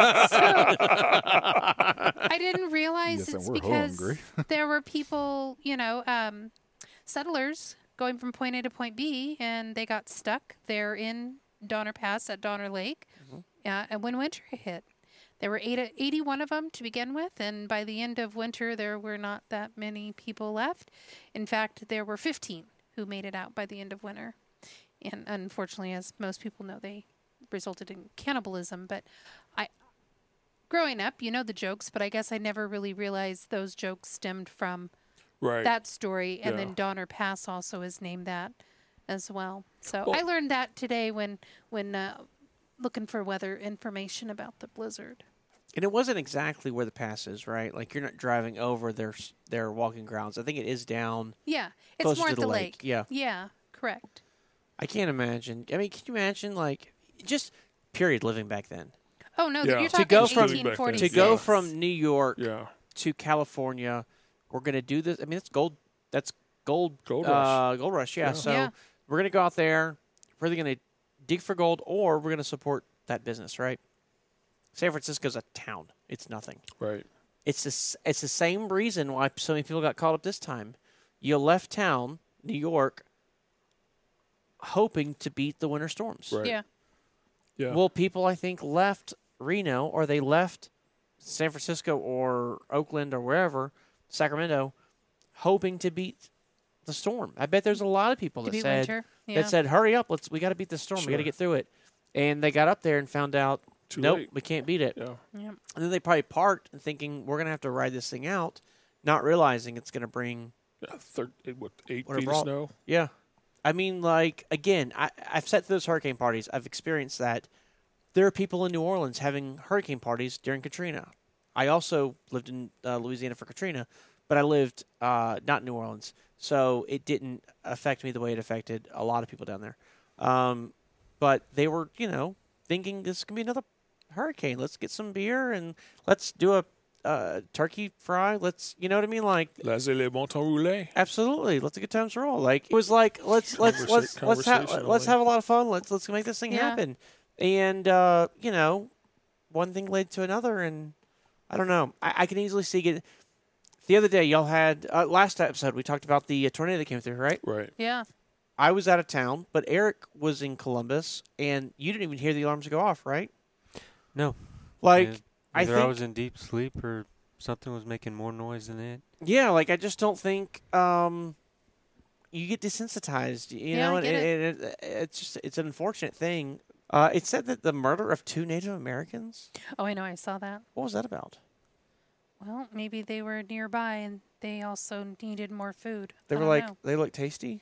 I didn't realize Yes, and it's we're because hungry. there were people, you know, um, settlers going from point A to point B, and they got stuck there in Donner Pass at Donner Lake. Uh, and when winter hit, there were eight, eighty-one of them to begin with, and by the end of winter, there were not that many people left. In fact, there were fifteen who made it out by the end of winter. And unfortunately, as most people know, they resulted in cannibalism. But I, growing up, you know the jokes, but I guess I never really realized those jokes stemmed from Right. that story. And Yeah. then Donner Pass also is named that as well. So Well- I learned that today when when uh, looking for weather information about the blizzard. And it wasn't exactly where the pass is, right? Like you're not driving over their s- their walking grounds. I think it is down Yeah, it's closer more to at the, the lake. lake. Yeah. Yeah, correct. I can't imagine. I mean, can you imagine like just period living back then? Oh no, Yeah. you're To talking go from- eighteen forty-six. To go from New York Yeah. to California, we're going to do this. I mean, that's gold. That's gold. Gold uh, rush. Gold rush. Yeah. Yeah. So Yeah. we're going to go out there. We're either going to dig for gold, or we're going to support that business, right? San Francisco's a town. It's nothing. Right. It's the, s- it's the same reason why so many people got caught up this time. You left town, New York, hoping to beat the winter storms. Right. Yeah. Yeah. Well, people, I think, left Reno or they left San Francisco or Oakland or wherever, Sacramento, hoping to beat the storm. I bet there's a lot of people To that beat said winter. Yeah. that said, "Hurry up, let's we got to beat the storm. We got to Sure. get through it." And they got up there and found out, Too nope, late. we can't beat it. Yeah. yeah. And then they probably parked and thinking we're gonna have to ride this thing out, not realizing it's gonna bring Yeah. Thir- eight, what, eight What it feet of brought. snow? yeah. I mean, like again, I, I've sat through those hurricane parties. I've experienced that. There are people in New Orleans having hurricane parties during Katrina. I also lived in uh, Louisiana for Katrina, but I lived uh, not in New Orleans, so it didn't affect me the way it affected a lot of people down there. Um, but they were, you know, thinking this can be another hurricane. Let's get some beer and let's do a uh, turkey fry. Let's, you know what I mean, like. Laissez les bon temps rouler. Absolutely, let's a good times roll. Like it was like let's let's Conversa- let's let's have conversation let's only. have a lot of fun. Let's let's make this thing Yeah. happen. And uh, you know, one thing led to another, and I don't know. I, I can easily see it. The other day, y'all had uh, last episode we talked about the uh, tornado that came through, right? Right. Yeah. I was out of town, but Eric was in Columbus, and you didn't even hear the alarms go off, right? No. Like, Yeah, I either think, I was in deep sleep or something was making more noise than it. yeah, like I just don't think um, you get desensitized. You Yeah, know, I and get it, it, it, it's just it's an unfortunate thing. Uh, it said that the murder of two Native Americans. Oh, I know. I saw that. What was that about? Well, maybe they were nearby and they also needed more food. They I were don't like know. they look tasty.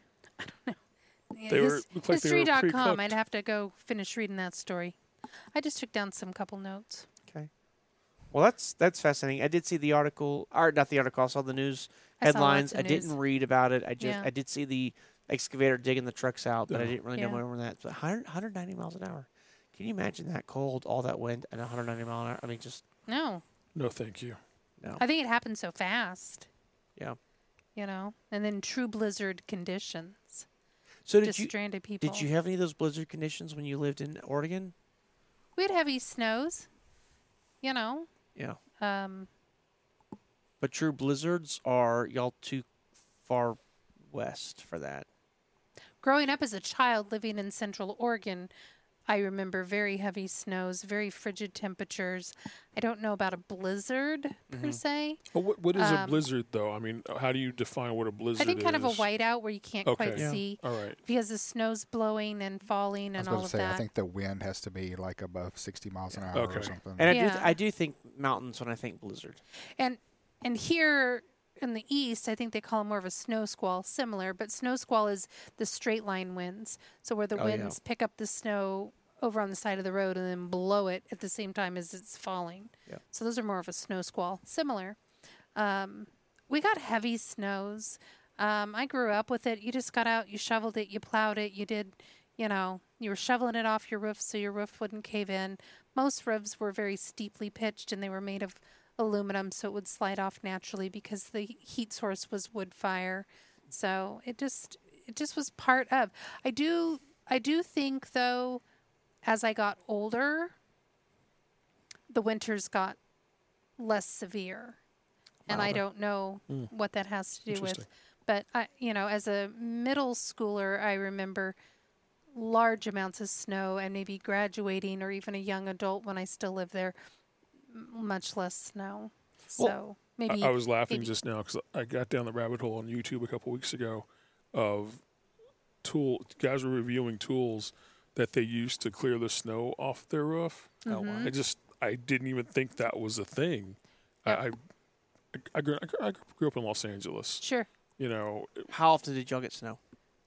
Yeah, They were- his- looked like they were history dot com. pre-cooked. I'd have to go finish reading that story. I just took down some couple notes. Okay. Well, that's that's fascinating. I did see the article, or not the article. I saw the news I saw lots headlines. of I news. didn't read about it. I just Yeah. I did see the excavator digging the trucks out, but I Yeah. didn't really Yeah. know more than that. But one hundred, one hundred ninety miles an hour. Can you imagine that cold, all that wind, and one hundred ninety mile an hour? I mean, just No, No, thank you. no. I think it happened so fast. Yeah. You know, and then true blizzard conditions. So did just you stranded people. did you have any of those blizzard conditions when you lived in Oregon? We had heavy snows. You know, Yeah. um, But true blizzards are y'all too far west for that. growing up as a child living in Central Oregon, I remember very heavy snows, very frigid temperatures. I don't know about a blizzard per se. Well, what, what is a Um, blizzard, though? I mean, how do you define what a blizzard I think is? kind of a whiteout where you can't Okay. quite Yeah. see All right. because the snow's blowing and falling I was and about all to of say, that. I think the wind has to be like above sixty miles an hour Okay. or something. And I do Yeah. th- I do think mountains when I think blizzard. And and here in the east, I think they call it more of a snow squall, similar. But snow squall is the straight line winds, so where the Oh, yeah. winds pick up the snow over on the side of the road and then blow it at the same time as it's falling. Yeah. So those are more of a snow squall, similar. Um, we got heavy snows. Um, I grew up with it. You just got out, you shoveled it, you plowed it, you did, you know, you were shoveling it off your roof so your roof wouldn't cave in. Most roofs were very steeply pitched and they were made of aluminum so it would slide off naturally because the heat source was wood fire. So it just it just was part of. I do I do think though as I got older the winters got less severe. And I Milder. don't know Mm. what that has to do with. Interesting. But I you know, as a middle schooler I remember large amounts of snow and maybe graduating or even a young adult when I still live there, m- much less snow. So Well, maybe I, I was laughing maybe- just now because I got down the rabbit hole on YouTube a couple weeks ago of tool guys were reviewing tools that they used to clear the snow off their roof. Oh, wow. Mhm. I just I didn't even think that was a thing. Yep. I, I I grew, I grew I grew up in Los Angeles. Sure. You know, How often did y'all get snow?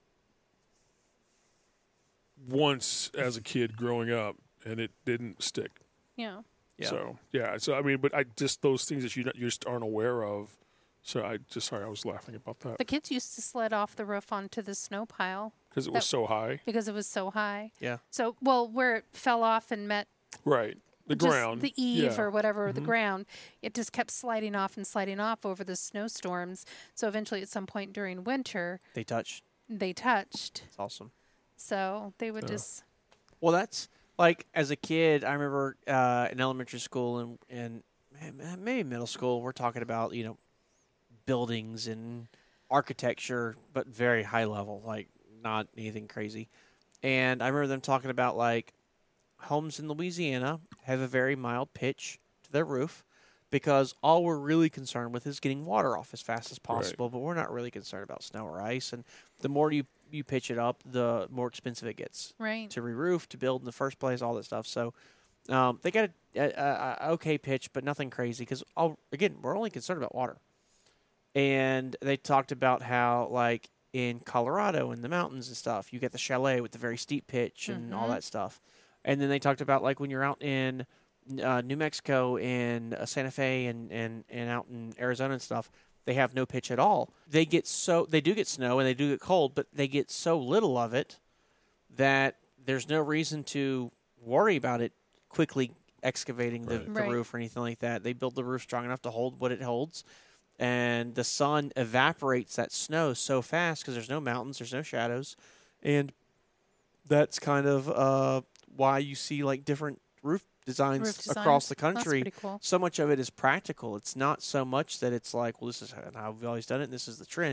once as a kid growing up, and it didn't stick. Yeah. Yeah. So yeah, so I mean, but I just those things that you don't- you just aren't aware of. So I just sorry, I was laughing about that The kids used to sled off the roof onto the snow pile because it was that- so high. because it was so high. Yeah. So, well, where it fell off and met Right, the just ground, the eave yeah. or whatever, the Mhm. ground, it just kept sliding off and sliding off over the snowstorms. So eventually, at some point during winter, They touched. they touched. It's awesome. So they would Yeah. just Well, that's like as a kid. I remember uh, in elementary school and and ma- maybe middle school. We're talking about you know buildings and architecture, but very high level, like not anything crazy. And I remember them talking about like homes in Louisiana have a very mild pitch to their roof because all we're really concerned with is getting water off as fast as possible, but we're not really concerned about snow or ice. And the more you you pitch it up, the more expensive it gets right. to re-roof, to build in the first place, all that stuff. So um, they got a, a, a, a okay pitch, but nothing crazy because again, we're only concerned about water. And they talked about how like in Colorado in the mountains and stuff, you get the chalet with the very steep pitch and all Mhm. that stuff. And then they talked about like when you're out in uh, New Mexico and uh, Santa Fe and, and, and out in Arizona and stuff, they have no pitch at all. They get so they do get snow and they do get cold, but they get so little of it that there's no reason to worry about it quickly excavating the, Right. the Right. roof or anything like that. They build the roof strong enough to hold what it holds, and the sun evaporates that snow so fast because there's no mountains, there's no shadows, and that's kind of uh, why you see like different roof designs Roof designs. across the That's country. pretty cool. So much of it is practical. It's not so much that it's like, well, this is how we've always done it, and this is the trend.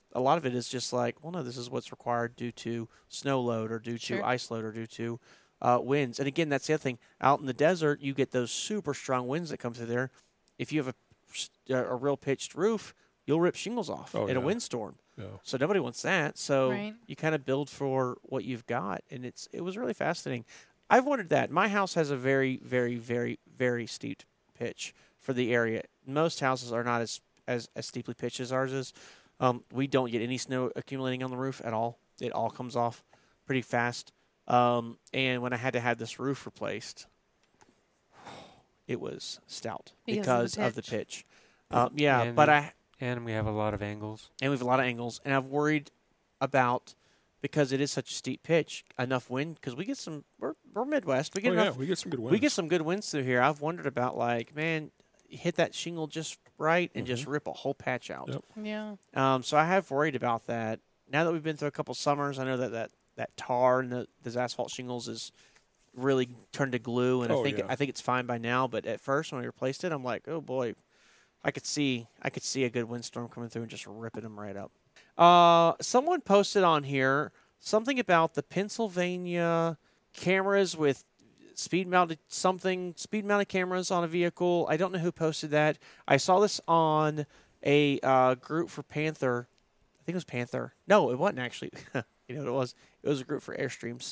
a lot of it is just like, well, no, this is what's required due to snow load or due Sure. to ice load or due to uh, winds. And again, that's the other thing. Out in the desert, you get those super strong winds that come through there. If you have a, a real pitched roof, you'll rip shingles off Oh, in a yeah. windstorm. Yeah. So nobody wants that. So Right. you kind of build for what you've got, and it's it was really fascinating. I've wondered that. My house has a very, very, very, very steep pitch for the area. Most houses are not as as, as steeply pitched as ours is. Um, we don't get any snow accumulating on the roof at all. It all comes off pretty fast. Um, and when I had to have this roof replaced, it was stout Because because, of the of the pitch. Um, yeah, And but the- I And we have a lot of angles. and we have a lot of angles, and I've worried about because it is such a steep pitch, enough wind because we get some. We're, we're Midwest. We Oh get yeah, enough. we get some good wins. We get some good winds through here. I've wondered about like, man, hit that shingle just right and just rip a whole patch out. Yep. Yeah. Um, so I have worried about that. Now that we've been through a couple summers, I know that that, that tar and the, those asphalt shingles is really turned to glue, and Oh, I think yeah. I think it's fine by now. But at first, when we replaced it, I'm like, oh boy, I could see I could see a good windstorm coming through and just ripping them right up. Uh, someone posted on here something about the Pennsylvania cameras with speed mounted something speed mounted cameras on a vehicle. I don't know who posted that. I saw this on a uh, group for Panther. I think it was Panther. No, it wasn't actually. You know what it was? It was a group for Airstreams.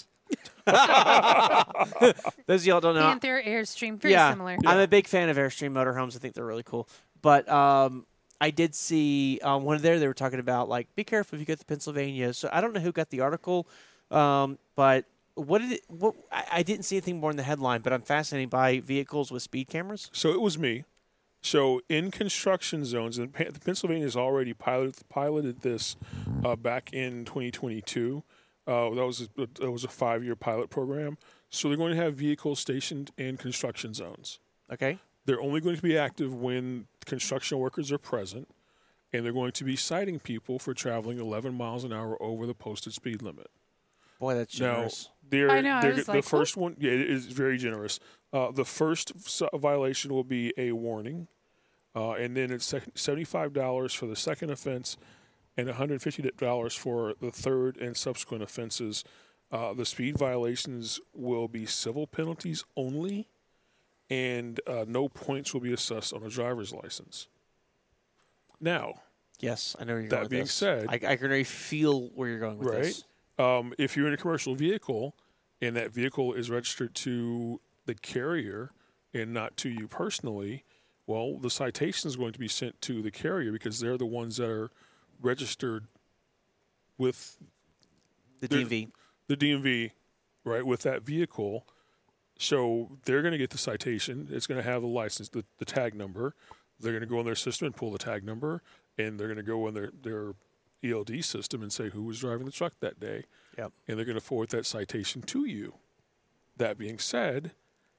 Those of y'all don't know. Panther, Airstream, very yeah, similar. I'm a big fan of Airstream motorhomes. I think they're really cool. But um, I did see um, one there. They were talking about like, be careful if you get to Pennsylvania. So I don't know who got the article, um, but what did it? What I, I didn't see anything more in the headline. But I'm fascinated by vehicles with speed cameras. So it was me. So in construction zones, and Pen- Pennsylvania has already piloted piloted this uh, back in twenty twenty-two. Uh, that was a, that was a five year pilot program. So they're going to have vehicles stationed in construction zones. Okay. They're only going to be active when construction workers are present, and they're going to be citing people for traveling eleven miles an hour over the posted speed limit. Boy, that's Now, generous. they're, I know, I they're- was the like, first one, yeah, it is very generous. Uh, the first s- violation will be a warning, uh, and then it's sec- seventy-five dollars for the second offense and one hundred fifty dollars for the third and subsequent offenses. Uh, the speed violations will be civil penalties only, and uh, no points will be assessed on a driver's license. Now, Yes, I know where you're That going with being this. said- I, I can already feel where you're going with right? this. Um, if you're in a commercial vehicle and that vehicle is registered to the carrier and not to you personally, well, the citation is going to be sent to the carrier because they're the ones that are registered with The There- D M V. the D M V, right, with that vehicle. So they're going to get the citation. It's going to have the license, the, the tag number. They're going to go in their system and pull the tag number, and they're going to go in their, their E L D system and say who was driving the truck that day. Yep. And they're going to forward that citation to you. That being said,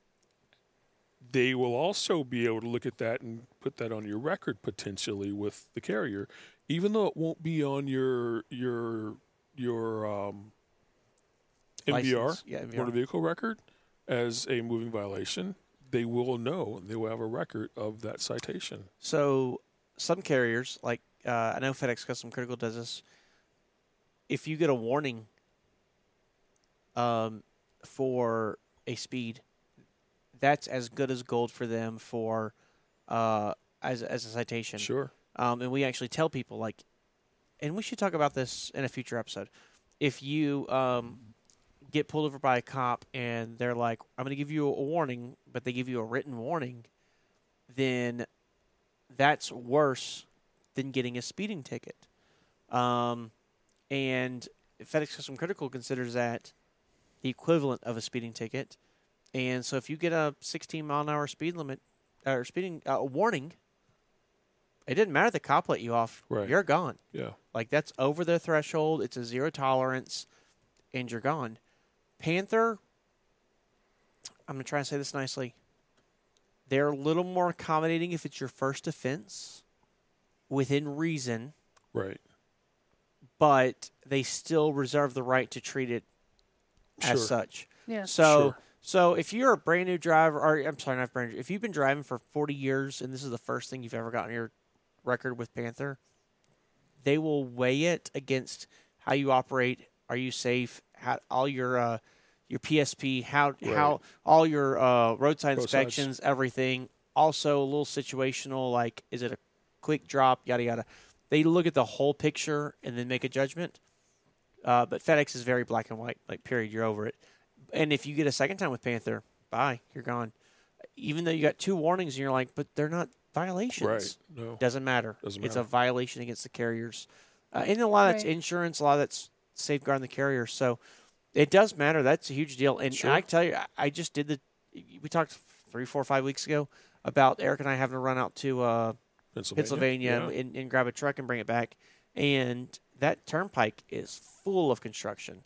they will also be able to look at that and put that on your record potentially with the carrier, even though it won't be on your your your um, M V R, License. Yeah, M V R. motor vehicle record, as a moving violation. They will know, and they will have a record of that citation. So some carriers, like uh, I know FedEx Custom Critical does this. If you get a warning um, for a speed, that's as good as gold for them for uh, as as a citation. Sure. Um, and we actually tell people like, and we should talk about this in a future episode. If you um, get pulled over by a cop and they're like, "I'm going to give you a warning," but they give you a written warning, then that's worse than getting a speeding ticket. Um, and FedEx Custom Critical considers that the equivalent of a speeding ticket. And so if you get a sixteen mile an hour speed limit or speeding uh, warning, it didn't matter the cop let you off. Right. You're gone. Yeah. Like that's over their threshold. It's a zero tolerance, and you're gone. Panther, I'm going to try and say this nicely. They're a little more accommodating if it's your first offense within reason, Right. but they still reserve the right to treat it as Sure. such. Yeah. So, Sure. so if you're a brand new driver, or I'm sorry, not brand new, if you've been driving for forty years and this is the first thing you've ever gotten on your record with Panther, they will weigh it against how you operate. Are you safe? How, all your uh, your P S P, how Right. how all your uh, roadside Roadsides. inspections, everything. Also, a little situational, like is it a quick drop? Yada yada. They look at the whole picture and then make a judgment. Uh, but FedEx is very black and white. Like period, you're over it. And if you get a second time with Panther, bye, you're gone. Even though you got two warnings, and you're like, but they're not violations. Right. No. Doesn't matter. Doesn't It's matter. a violation against the carriers. Uh, and a lot of that's Right. insurance, a lot of that's safeguarding the carrier. So it does matter. That's a huge deal. And Sure. I tell you, I- I just did the – we talked three, four, five weeks ago about Eric and I having to run out to uh, Pennsylvania. Pennsylvania Yeah. and, and grab a truck and bring it back. And that turnpike is full of construction.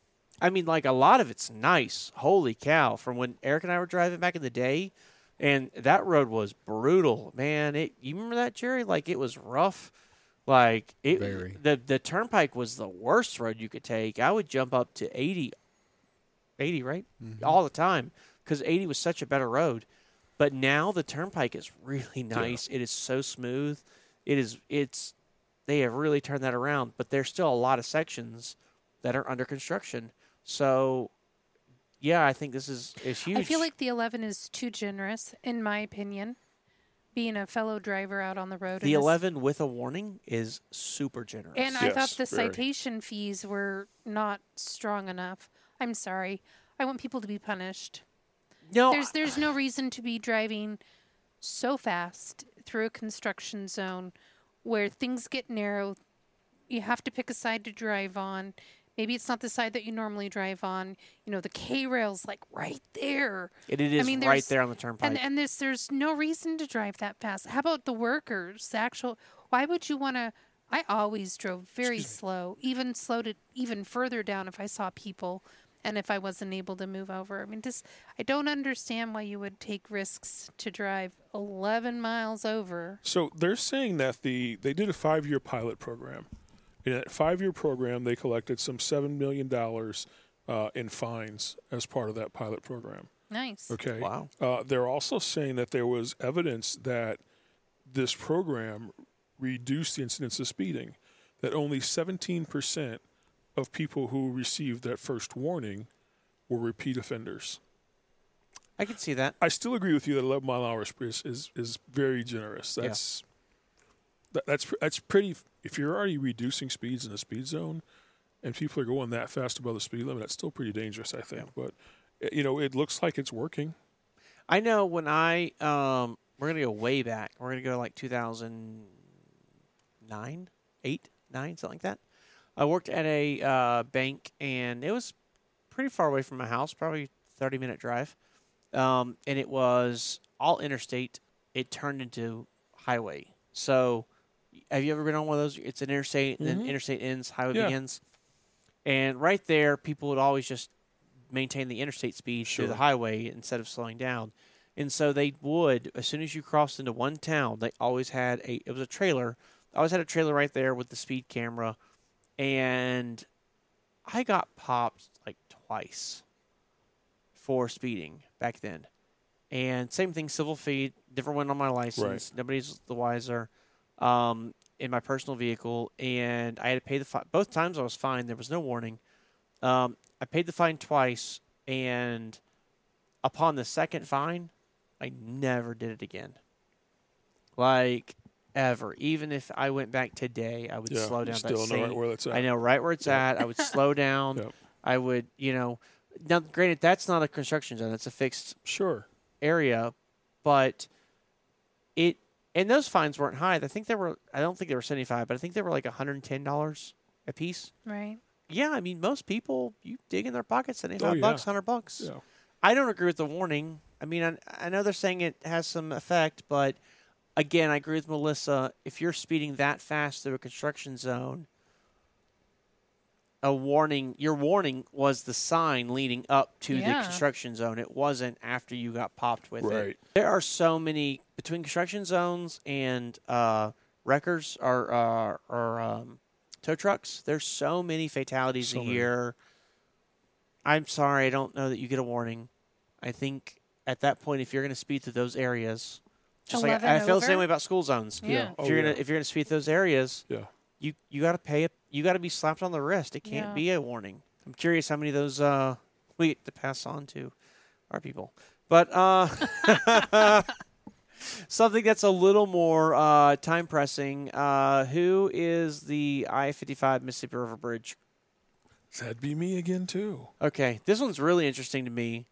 I mean, like, a lot of it's nice. Holy cow. From when Eric and I were driving back in the day, and that road was brutal. Man, it you remember that, Jerry? Like, it was rough. Like, it, Very. the the turnpike was the worst road you could take. I would jump up to eighty, eighty, right? All the time, because eighty was such a better road. But now the turnpike is really nice. It is so smooth. It is, it's, they have really turned that around. But there's still a lot of sections that are under construction. So, yeah, I think this is, is huge. I feel like the eleven is too generous, in my opinion. Being a fellow driver out on the road. the and this- eleven with a warning is super generous. And I thought Yes, the very. citation fees were not strong enough. I'm sorry. I want people to be punished. no, There's there's no reason to be driving so fast through a construction zone where things get narrow. You have to pick a side to drive on. Maybe it's not the side that you normally drive on. You know, the K rail's like right there. it, it is mean, right there's- there on the turnpike. And and there's there's no reason to drive that fast. How about the workers? The actual why would you want to I always drove very slow, even slowed it even further down if I saw people and if I wasn't able to move over. I mean, just I don't understand why you would take risks to drive eleven miles over. So they're saying that the they did a five-year pilot program. In that five-year program, they collected some seven million dollars uh, in fines as part of that pilot program. Nice. Okay. Wow. Uh, they're also saying that there was evidence that this program reduced the incidence of speeding, that only seventeen percent of people who received that first warning were repeat offenders. I can see that. I still agree with you that eleven mile an hour is is, is very generous. That's that, that's that's pretty. If you're already reducing speeds in the speed zone, and people are going that fast above the speed limit, that's still pretty dangerous, I think. But uh, you know, it looks like it's working. I know when I um we're gonna go way back. We're gonna go like two thousand nine, eight, nine, something like that. I worked at a uh, bank, and it was pretty far away from my house, probably thirty minute drive. Um, and it was all interstate. It turned into highway. So, have you ever been on one of those? It's an interstate, and then Mhm. interstate ends, highway Yeah. begins. And right there, people would always just maintain the interstate speed through the Sure. highway instead of slowing down. And so they would, as soon as you crossed into one town, they always had a, it was a trailer, always had a trailer right there with the speed camera. And I got popped like twice for speeding back then. And same thing, civil fee, different one on my license. Nobody's the wiser. Um, in my personal vehicle, and I had to pay the fine. Both times I was fined. There was no warning. Um, I paid the fine twice, and upon the second fine, I never did it again. Like, ever. Even if I went back today, I would Yeah, slow you down. still that know right same, where that's at. I know right where it's Yeah. at. I would slow down. Yep. I would, you know, now granted, that's not a construction zone. That's a fixed Sure. area, but it and those fines weren't high. I think they were. I don't think they were seventy-five, but I think they were like one hundred ten dollars a piece. Right. Yeah, I mean, most people you dig in their pockets seventy-five Oh, yeah. bucks, hundred bucks. Yeah. I don't agree with the warning. I mean, I, I know they're saying it has some effect, but again, I agree with Melissa. If you're speeding that fast through a construction zone, a warning, your warning was the sign leading up to Yeah. the construction zone. It wasn't after you got popped with it. Right. There are so many between construction zones and uh, wreckers or uh, or um, tow trucks. There's so many fatalities So a many. year. I'm sorry, I don't know that you get a warning. I think at that point, if you're going to speed through those areas, just like eleven I feel the same over? way about school zones. Yeah. If Oh, you're yeah. gonna if you're gonna speed those areas, Yeah. you you got to pay it. You got to be slapped on the wrist. It can't Yeah. be a warning. I'm curious how many of those uh, we get to pass on to our people. But uh, something that's a little more uh, time pressing. Uh, who is the I fifty-five Mississippi River Bridge? That'd be me again too. Okay, this one's really interesting to me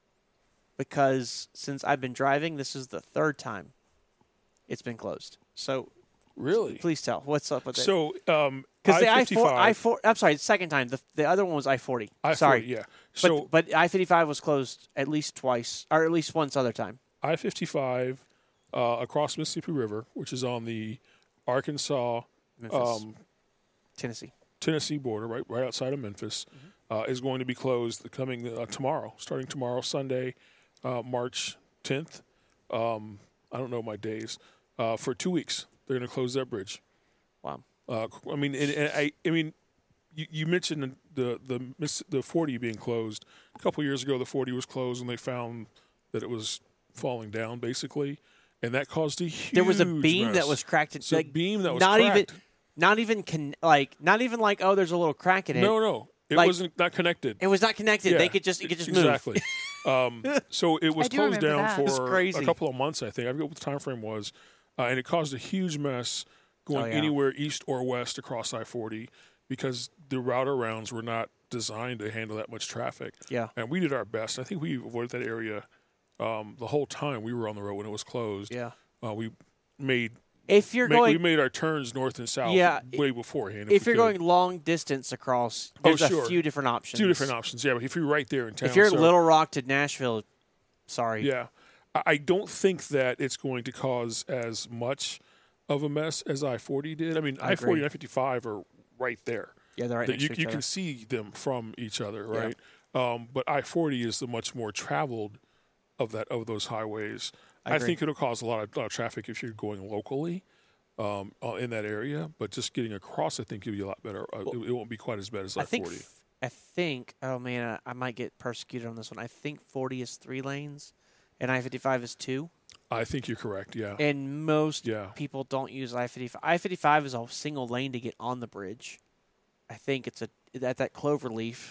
because since I've been driving, this is the third time it's been closed. So Really? please tell what's up with it. So, um, Because the I I fifty-five, four, I four, I'm sorry, second time. The the other one was I forty. I Sorry, forty, yeah. but So but I fifty-five was closed at least twice, or at least once other time. I fifty-five uh, across Mississippi River, which is on the Arkansas Memphis, um, Tennessee. Tennessee border, right right outside of Memphis, Mm-hmm. uh, is going to be closed the coming uh, tomorrow, starting tomorrow, Sunday, uh, March tenth. Um, I don't know my days. Uh, for two weeks, they're going to close that bridge. Wow. Uh, I mean, and, and I, I mean, you, you mentioned the the Miss- the forty being closed. A couple years ago, the forty was closed, and they found that it was falling down, basically, and that caused a huge. There was a beam mess. that was cracked. So like, beam that was not cracked. even, not even con- like not even like oh, there's a little crack in it. No, no, it Like- wasn't not connected. It was not connected. Yeah, They could just it could just exactly. um, so it was I do closed remember down that. for It's crazy. a couple of months, I think. I forget what the time frame was, uh, and it caused a huge mess going Oh, yeah. anywhere east or west across I forty because the route arounds were not designed to handle that much traffic. move. Yeah. And we did our best. I think we avoided that area um, the whole time we were on the road when it was closed. Yeah. Uh, we made If you're ma- going, we made our turns north and south Yeah, way beforehand. if we you're could. going long distance across, Oh, there's sure. a few different options. two different options, yeah. But if you're right there in town, If you're so- Little Rock to Nashville, sorry. Yeah. I I don't think that it's going to cause as much of a mess as I forty did. I mean, I I forty agree. and I fifty-five are right there. Yeah, they're right That next you to each you other. can see them from each other, Yeah. right? Um, but I forty is the much more traveled of that of those highways. I I, agree. think it'll cause a lot of, lot of traffic if you're going locally um, uh, in that area. But just getting across, I think, will be a lot better. Uh, it, it won't be quite as bad as I I think. forty. f- I think. Oh man, I, I might get persecuted on this one. I think forty is three lanes, and I fifty-five is two. I think you're correct. Yeah. And most Yeah. people don't use I fifty-five. I fifty-five is a single lane to get on the bridge. I think it's a at that Cloverleaf.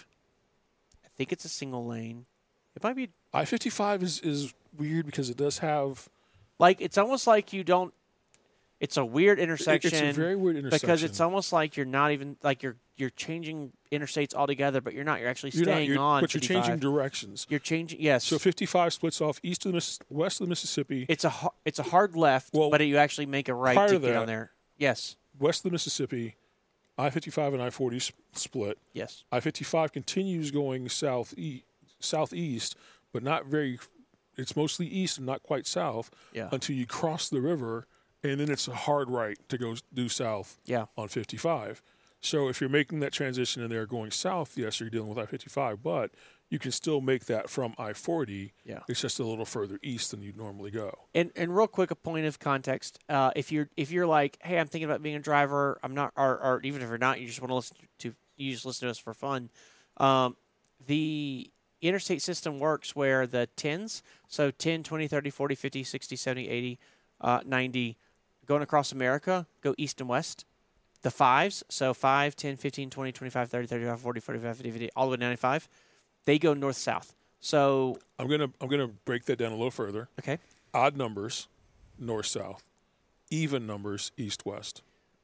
I think it's a single lane. It might be I fifty-five is, is weird because it does have like it's almost like you don't. It's a weird it- intersection. It's a very weird intersection because it's almost like you're not even like you're you're changing interstates altogether, but you're not. You're actually You're not- staying you're- on. but you're changing fifty-five. directions. You're changing. Yes. So fifty-five splits off east of the Miss, west of the Mississippi, it's a har- it's a hard left, Well, but you actually make a right prior to to get that- on there. Yes. west of the Mississippi. I fifty-five and I forty s- split. Yes. I fifty-five continues going south e- southeast, but not very. It's mostly east and not quite south Yeah. until you cross the river, and then it's a hard right to go s- due south Yeah. on fifty-five. So if you're making that transition and they're going south, yes, you're dealing with I fifty-five, but you can still make that from I forty. Yeah. It's just a little further east than you'd normally go. And and real quick, a point of context. Uh, if you're if you're like, hey, I'm thinking about being a driver. I'm not, or, or even if you're not, you just want to listen to you just listen to us for fun. Um, the interstate system works where the tens, so ten, twenty, thirty, forty, fifty, sixty, seventy, eighty, uh, ninety, going across America, go east and west. The fives, so five, ten, fifteen, twenty, twenty-five, thirty, thirty-five, forty, forty-five, fifty, fifty, all the way to ninety-five, they go north south. So, I'm gonna I'm gonna break that down a little further. okay. Odd numbers, north south. Even numbers, east west.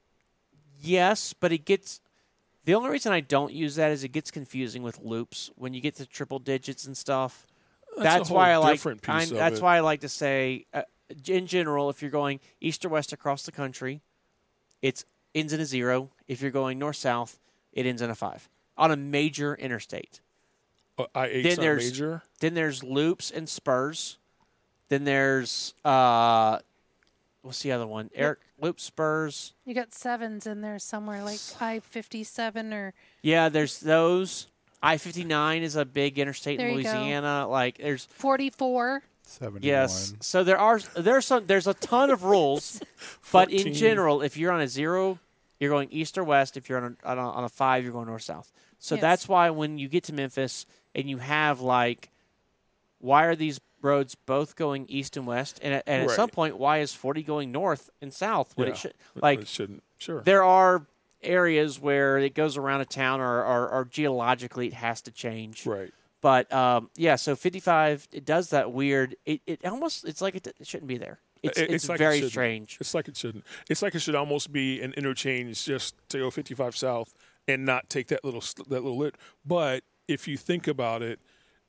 Yes, but it gets. The only reason I don't use that is it gets confusing with loops when you get to triple digits and stuff. That's, That's, a why I whole like. different I, piece of that's it. why I like to say, uh, in general, if you're going east or west across the country, it ends in a zero. If you're going north south, it ends in a five on a major interstate. Uh, I eight's Then not there's- major. Then there's loops and spurs. Then there's uh, what's the other one? Eric loop spurs. You got sevens in there somewhere, like I fifty-seven or Yeah, there's those. I fifty-nine is a big interstate There in you go. Louisiana. Like there's forty-four. seventy-one. yes. So there are there's some there's a ton of rules, but in fourteen. general, if you're on a zero, you're going east or west. If you're on a, on a, on a five, you're going north south. So Yes. that's why when you get to Memphis and you have like, why are these roads both going east and west? And at, and at some Right. point, why is forty going north and south? When Yeah. it should But like it shouldn't. Sure. there are areas where it goes around a town or, or, or geologically it has to change. Right. But um, yeah, so fifty-five it does that weird. It it almost it's like it, it shouldn't be there. It's It- it's, like it very shouldn't. strange. It's like it shouldn't. It's like it should almost be an interchange just to go fifty-five south and not take that little sl- that little lit. But if you think about it,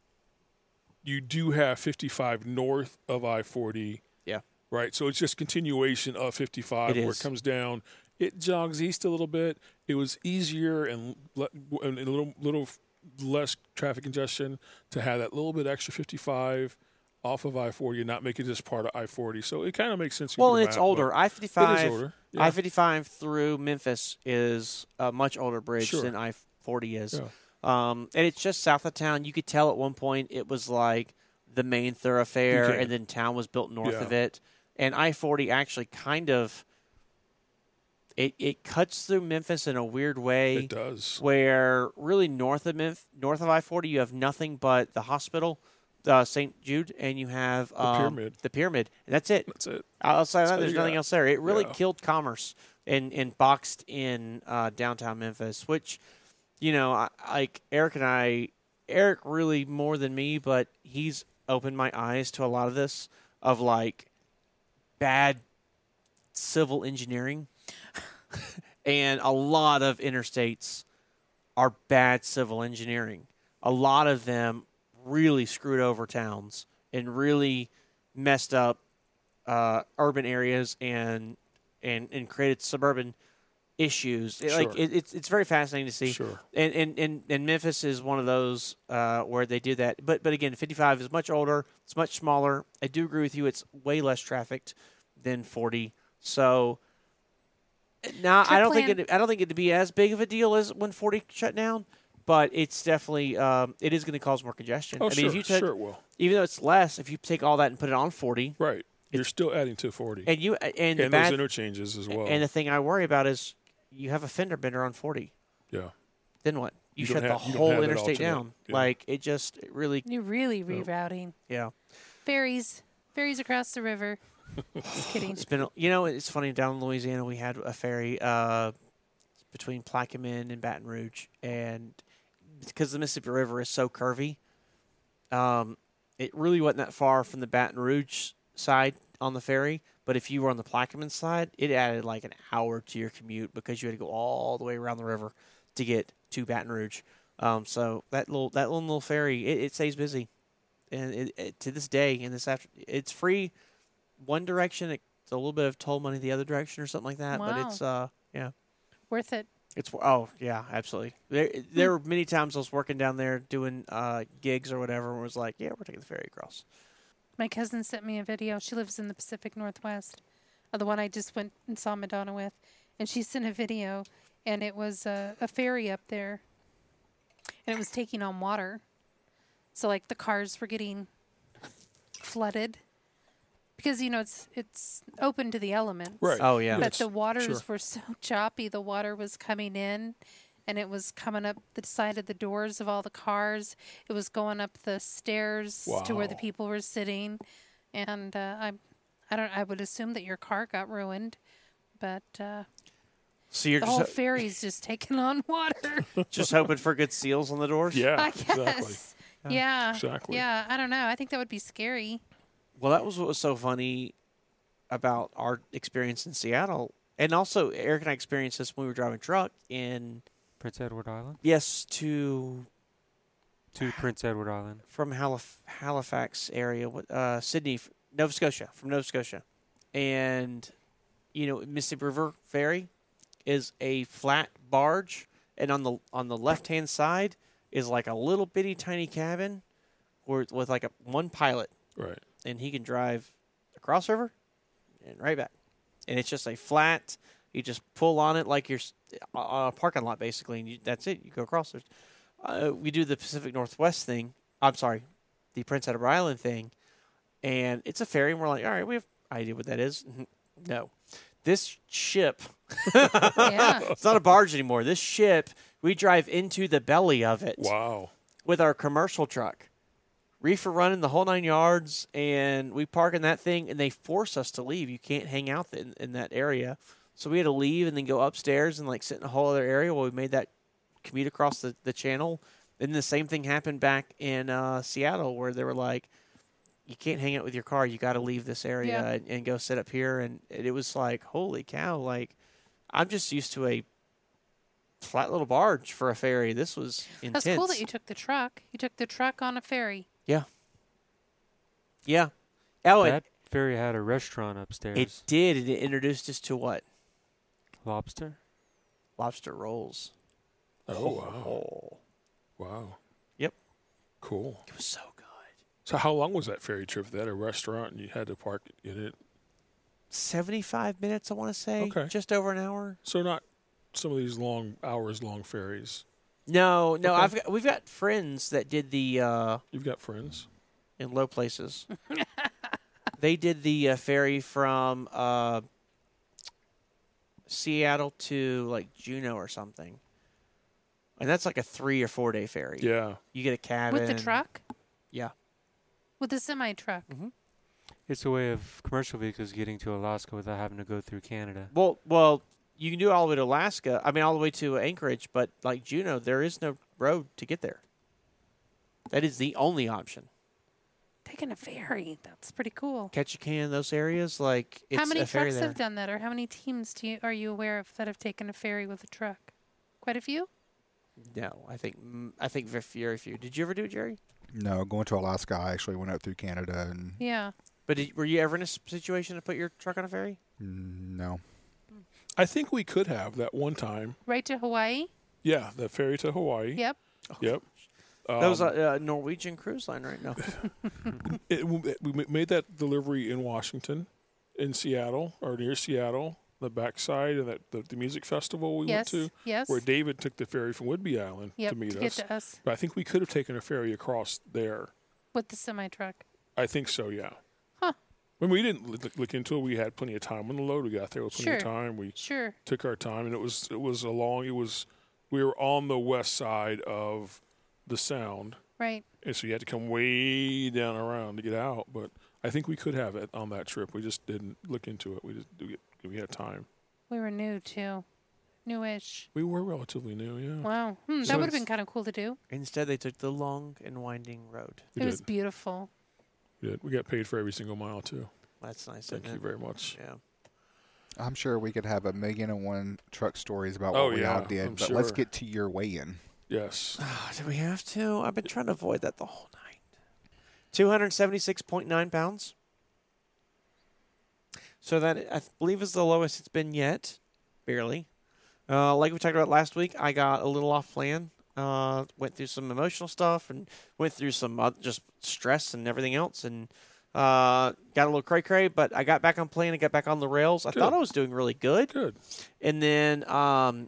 you do have fifty-five north of I forty. Yeah. Right. So it's just continuation of fifty-five It where is. it comes down. It jogs east a little bit. It was easier and, le- and a little little less traffic congestion to have that little bit extra fifty-five off of I forty and not make it just part of I forty. So it kind of makes sense. Well, and it's older. I It fifty-five. is older. Yeah. I fifty-five through Memphis is a much older bridge Sure. than I forty is. Yeah. Um, and it's just south of town. You could tell at one point it was like the main thoroughfare, You can. and then town was built north Yeah. of it. And I forty actually kind of it it cuts through Memphis in a weird way. It does. Where really north of Memphis, north of I forty, you have nothing but the hospital, uh, Saint Jude, and you have um, pyramid. The pyramid, and that's it. That's it. Outside of that, all there's you nothing got. else there. It really Yeah. killed commerce and, and boxed in uh, downtown Memphis, which, you know, I, like Eric and I, Eric really more than me, but he's opened my eyes to a lot of this of like bad civil engineering. And a lot of interstates are bad civil engineering. A lot of them really screwed over towns and really messed up uh, urban areas and and and created suburban issues. It- Like Sure. it, it's it's very fascinating to see. Sure. And and, and and Memphis is one of those uh, where they do that. But but again, fifty-five is much older. It's much smaller. I do agree with you. It's way less trafficked than forty. So now I Trip don't think plan. it. I don't think it'd be as big of a deal as when forty shut down. But it's definitely um, it is going to cause more congestion. Oh, I mean, sure. if you took, sure it will. even though it's less, if you take all that and put it on forty, Right. You're still adding to forty. and you and, And, the those bad, interchanges as well. and the thing I worry about is you have a fender bender on forty. yeah. Then what? You, You shut don't the have- you don't whole have that interstate alternate. down. Yeah. Like it just it really You're really rerouting. yeah. Ferries. Ferries across the river. Just kidding. It's been you know it's funny down in Louisiana we had a ferry uh, between Plaquemine and Baton Rouge, and because the Mississippi River is so curvy, um, it really wasn't that far from the Baton Rouge side on the ferry. But if you were on the Plaquemine side, it added like an hour to your commute because you had to go all the way around the river to get to Baton Rouge. Um, so that little that little, little ferry it, it stays busy, and it, it, to this day, and this after it's free one direction. It's a little bit of toll money the other direction or something like that. But Wow. it's uh yeah. Worth it. It's oh yeah, absolutely. There there were many times I was working down there doing uh, gigs or whatever, and was like, yeah, we're taking the ferry across. My cousin sent me a video. She lives in the Pacific Northwest, uh, the one I just went and saw Madonna with, and she sent a video, and it was uh, a ferry up there, and it was taking on water, so like the cars were getting flooded, because you know it's it's open to the elements. Right. Oh yeah, But Yes, the waters sure. were so choppy. The water was coming in, and it was coming up the side of the doors of all the cars. It was going up the stairs to where the Wow. people were sitting, and uh, I, I don't. I would assume that your car got ruined, but uh, so you're the whole just ferry's just taking on water. just hoping for good seals on the doors. Yeah. I Exactly. guess. Yeah. Exactly. Yeah. I don't know. I think that would be scary. Well, that was what was so funny about our experience in Seattle, and also Eric and I experienced this when we were driving truck in Prince Edward Island? yes to To Prince Edward Island. from Halif- Halifax area, what- uh, Sydney, Nova Scotia, from Nova Scotia, and you know Mississippi River Ferry is a flat barge, and on the on the left hand side is like a little bitty tiny cabin, where with like a one pilot, Right. and he can drive across river and right back, and it's just a flat. You just pull on it like you're s- on a parking lot basically, and you, that's it. You go across there. Uh, we do the Pacific Northwest thing. I'm sorry, the Prince Edward Island thing, and it's a ferry, and we're like, all right, we have idea what that is. No, this ship. Yeah. It's not a barge anymore. This ship, we drive into the belly of it Wow. with our commercial truck, reefer running the whole nine yards, and we park in that thing, and they force us to leave. You can't hang out in, in that area. So we had to leave and then go upstairs and like sit in a whole other area while we made that commute across the, the channel. And the same thing happened back in uh, Seattle where they were like, you can't hang out with your car. You got to leave this area Yeah. and, and go sit up here. And it was like, holy cow. Like, I'm just used to a flat little barge for a ferry. This was intense. That's cool that you took the truck. You took the truck on a ferry. Yeah. Yeah. Oh, that it, ferry had a restaurant upstairs. it did. It introduced us to what? Lobster. Lobster rolls. Oh, wow. Oh. Wow. Yep. Cool. It was so good. So how long was that ferry trip? They had a restaurant and you had to park in it. seventy-five minutes, I want to say. Okay. Just over an hour. So not some of these long, hours long ferries. No, no. Okay. I've got, we've got friends that did the uh, You've got friends. in low places. They did the uh, ferry from uh, Seattle to like Juneau or something, and that's like a three or four day ferry. Yeah. You get a cabin With the truck? Yeah. With the semi truck. It's a way of commercial vehicles getting to Alaska without having to go through Canada. Well, well, you can do it all the way to Alaska. I mean, all the way to Anchorage, but like Juneau, there is no road to get there. That is the only option. Taking a ferry. That's pretty cool. Ketchikan, those areas, like it's how many a ferry trucks there. have done that, or how many teams do you are you aware of that have taken a ferry with a truck? Quite a few. No, I think mm, I think very very few. Did you ever do it, Jerry? No, going to Alaska, I actually went out through Canada, and Yeah. But did, were you ever in a s- situation to put your truck on a ferry? mm, no. I think we could have that one time. Right to Hawaii. Yeah, the ferry to Hawaii. Yep. Yep. That was Um, a, a Norwegian cruise line, right? No. it, we ma- made that delivery in Washington, in Seattle, or near Seattle, the backside of that the, the music festival we yes. went to, Yes. where David took the ferry from Whidbey Island Yep. to meet to us. get to us But I think we could have taken a ferry across there. with the semi truck. I think so, yeah. Huh. When we didn't look, look into it, we had plenty of time on the load. We got there with plenty of Sure. time. We Sure. took our time, and it was it was a long. It was we were on the west side of the Sound, Right. and so you had to come way down around to get out. But I think we could have it on that trip. We just didn't look into it. We just we, we had time. We were new too. Newish. We were relatively new, yeah. Wow. Hmm, So that would have it's- been kind of cool to do. Instead, they took the long and winding road. We it did. was beautiful. We did. We got paid for every single mile too. That's nice. Thank isn't you it? very much. Yeah. I'm sure we could have a million and one truck stories about Oh, what we all yeah, did, I'm but let's sure. get to your weigh-in. Yes. Do we have to? I've been trying to avoid that the whole night. two hundred seventy-six point nine pounds. So that, I believe, is the lowest it's been yet. Barely. Uh, like we talked about last week, I got a little off plan. Uh, went through some emotional stuff and went through some uh, just stress and everything else, and uh, got a little cray cray. But I got back on plan and got back on the rails. I Good. thought I was doing really good, Good. and then um,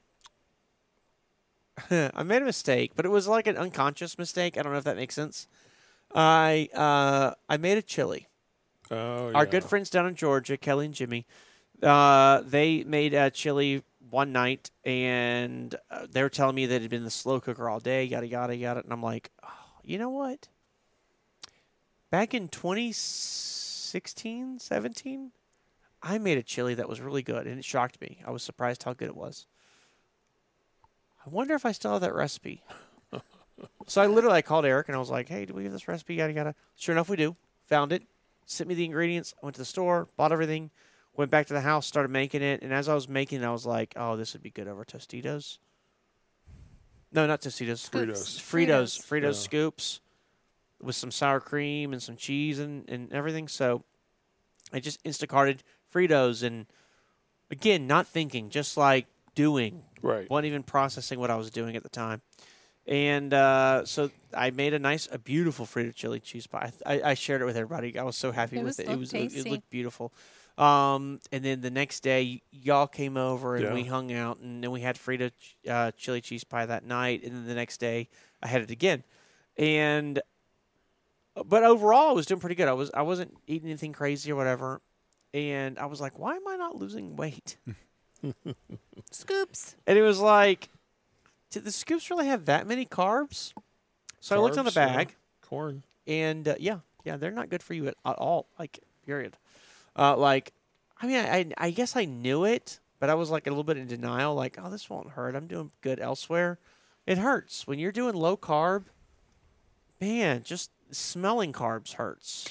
I made a mistake, but it was like an unconscious mistake. I don't know if that makes sense. I uh, I made a chili. Oh, Our yeah. good friends down in Georgia, Kelly and Jimmy, uh, they made a chili one night, and uh, they were telling me that it had been the slow cooker all day, yada, yada, yada. And I'm like, oh, you know what? Back in twenty sixteen, seventeen, I made a chili that was really good, and it shocked me. I was surprised how good it was. I wonder if I still have that recipe. So I literally I called Eric, and I was like, hey, do we have this recipe, yada, yada. Sure enough, we do. Found it. Sent me the ingredients. I went to the store, bought everything, went back to the house, started making it. And as I was making it, I was like, oh, this would be good over Tostitos. No, not Tostitos. Fritos. Fritos. Fritos Yeah. scoops with some sour cream and some cheese and, and everything. So I just Instacarted Fritos. And again, not thinking, just like doing. Right. Wasn't even processing what I was doing at the time. And uh, so I made a nice, a beautiful Frito chili cheese pie. I, I shared it with everybody. I was so happy It with was- it. It looked was it, tasty. looked beautiful. Um, and then the next day, y- y'all came over and Yeah. we hung out, and then we had Frito ch- uh, chili cheese pie that night. And then the next day, I had it again. And but overall, I was doing pretty good. I was I wasn't eating anything crazy or whatever. And I was like, why am I not losing weight? Scoops. And it was like, did the scoops really have that many carbs? So I looked on the Carbs, yeah. bag, Corn. and uh, yeah, yeah, they're not good for you at, at all. Like, period. Uh, like, I mean, I, I I guess I knew it, but but I was like a little bit in denial, like, oh, this won't hurt. I'm doing good elsewhere. It hurts. When you're doing low carb, man, just smelling carbs hurts.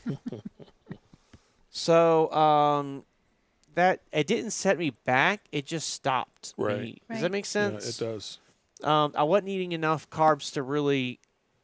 So um, that it didn't set me back. It just stopped Right. me. Does Right. that make Yeah, sense? it does. Um, I wasn't eating enough carbs to really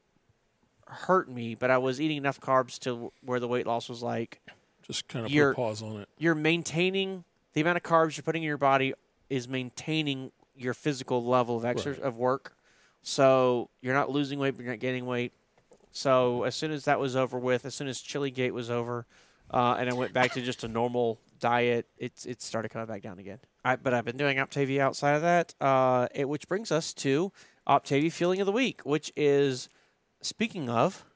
hurt me, but I was eating enough carbs to where the weight loss was like, Just kind of put You're- a pause on it. you're maintaining the amount of carbs you're putting in your body is maintaining your physical level of exercise Right. of work. So you're not losing weight, but you're not gaining weight. So as soon as that was over with, as soon as Chili Gate was over, uh, and I went back to just a normal diet, it's it started coming back down again. I, but I've been doing Optavia outside of that, uh, it, which brings us to Optavia Feeling of the Week, which is, speaking of,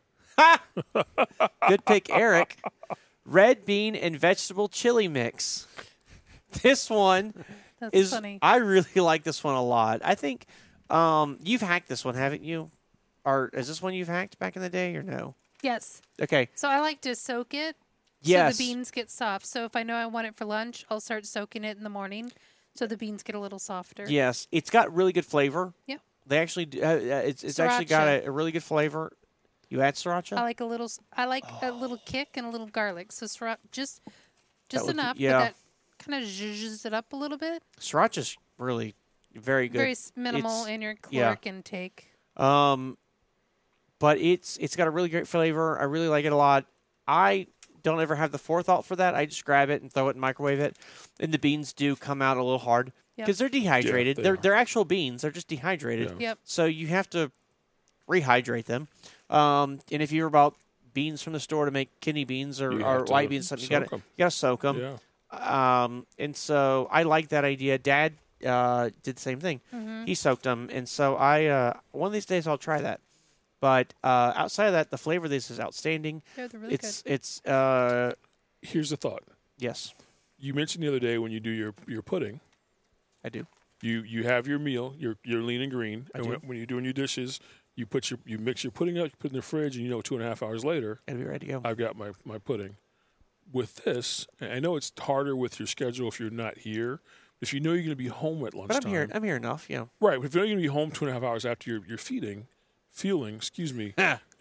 good pick, Eric, red bean and vegetable chili mix. This one That's is, funny. I really like this one a lot. I think um, you've hacked this one, haven't you? Or is this one you've hacked back in the day or no? Yes. Okay. So I like to soak it Yes. so the beans get soft. So if I know I want it for lunch, I'll start soaking it in the morning so the beans get a little softer. Yes. It's got really good flavor. Yep. They actually do, uh, uh, it's it's actually got Sriracha. a, a really good flavor. You add sriracha? I like a little. s- I like a little kick and a little garlic. So sriracha, just just would be- enough. yeah. But that kind of zhuzhes it up a little bit. Sriracha's really very good. Very s- minimal It's- in your yeah. caloric intake. Um, but it's it's got a really great flavor. I really like it a lot. I don't ever have the forethought for that. I just grab it and throw it and microwave it, and the beans do come out a little hard Yep. because they're dehydrated. they they're are. they're actual beans. They're just dehydrated. Yeah. Yep. So you have to rehydrate them. Um, and if you're about beans from the store to make kidney beans or, You or have to white beans, something you got soak to 'em. you got to soak them. Yeah. Um, and so I like that idea. Dad uh, did the same thing. Mm-hmm. He soaked them, and so I uh, one of these days I'll try that. But uh, outside of that, the flavor of this is outstanding. Yeah, they're really it's it's uh, Here's the thought. yes, You mentioned the other day when you do your, your pudding, I do. you, you have your meal, your your lean and green, I and do. when, when you're doing your dishes, you put your you mix your pudding up, you put it in the fridge, and you know two and a half hours later, Gotta be ready to go. I've got my, my pudding. With this, and I know it's harder with your schedule if you're not here. If you know you're going to be home at but lunchtime, I'm here. I'm here enough. Yeah. right? But if you know you're going to be home two and a half hours after your your feeding, feeling, excuse me,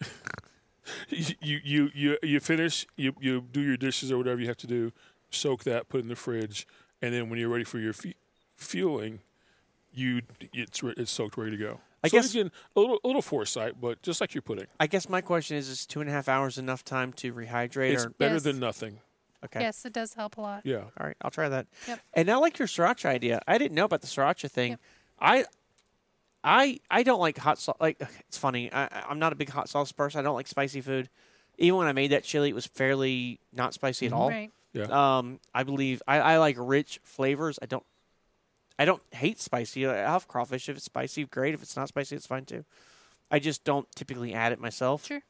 you, you you you you finish, you you do your dishes or whatever you have to do, soak that, put it in the fridge, and then when you're ready for your fe- fueling, you it's re- it's soaked, ready to go. I so guess- again, a little a little foresight, but just like your pudding, I guess my question is: Is two and a half hours enough time to rehydrate? it's or better Yes. than nothing. okay. Yes, it does help a lot. Yeah, All right, I'll try that. Yep. And I like your sriracha idea. I didn't know about the sriracha thing. Yep. I, I, I don't like hot sauce. Like it's funny. I, I'm not a big hot sauce person. I don't like spicy food. Even when I made that chili, it was fairly not spicy at all. Right. yeah. Um, I believe I, I like rich flavors. I don't. I don't hate spicy. I have crawfish. If it's spicy, great. If it's not spicy, it's fine too. I just don't typically add it myself. Sure.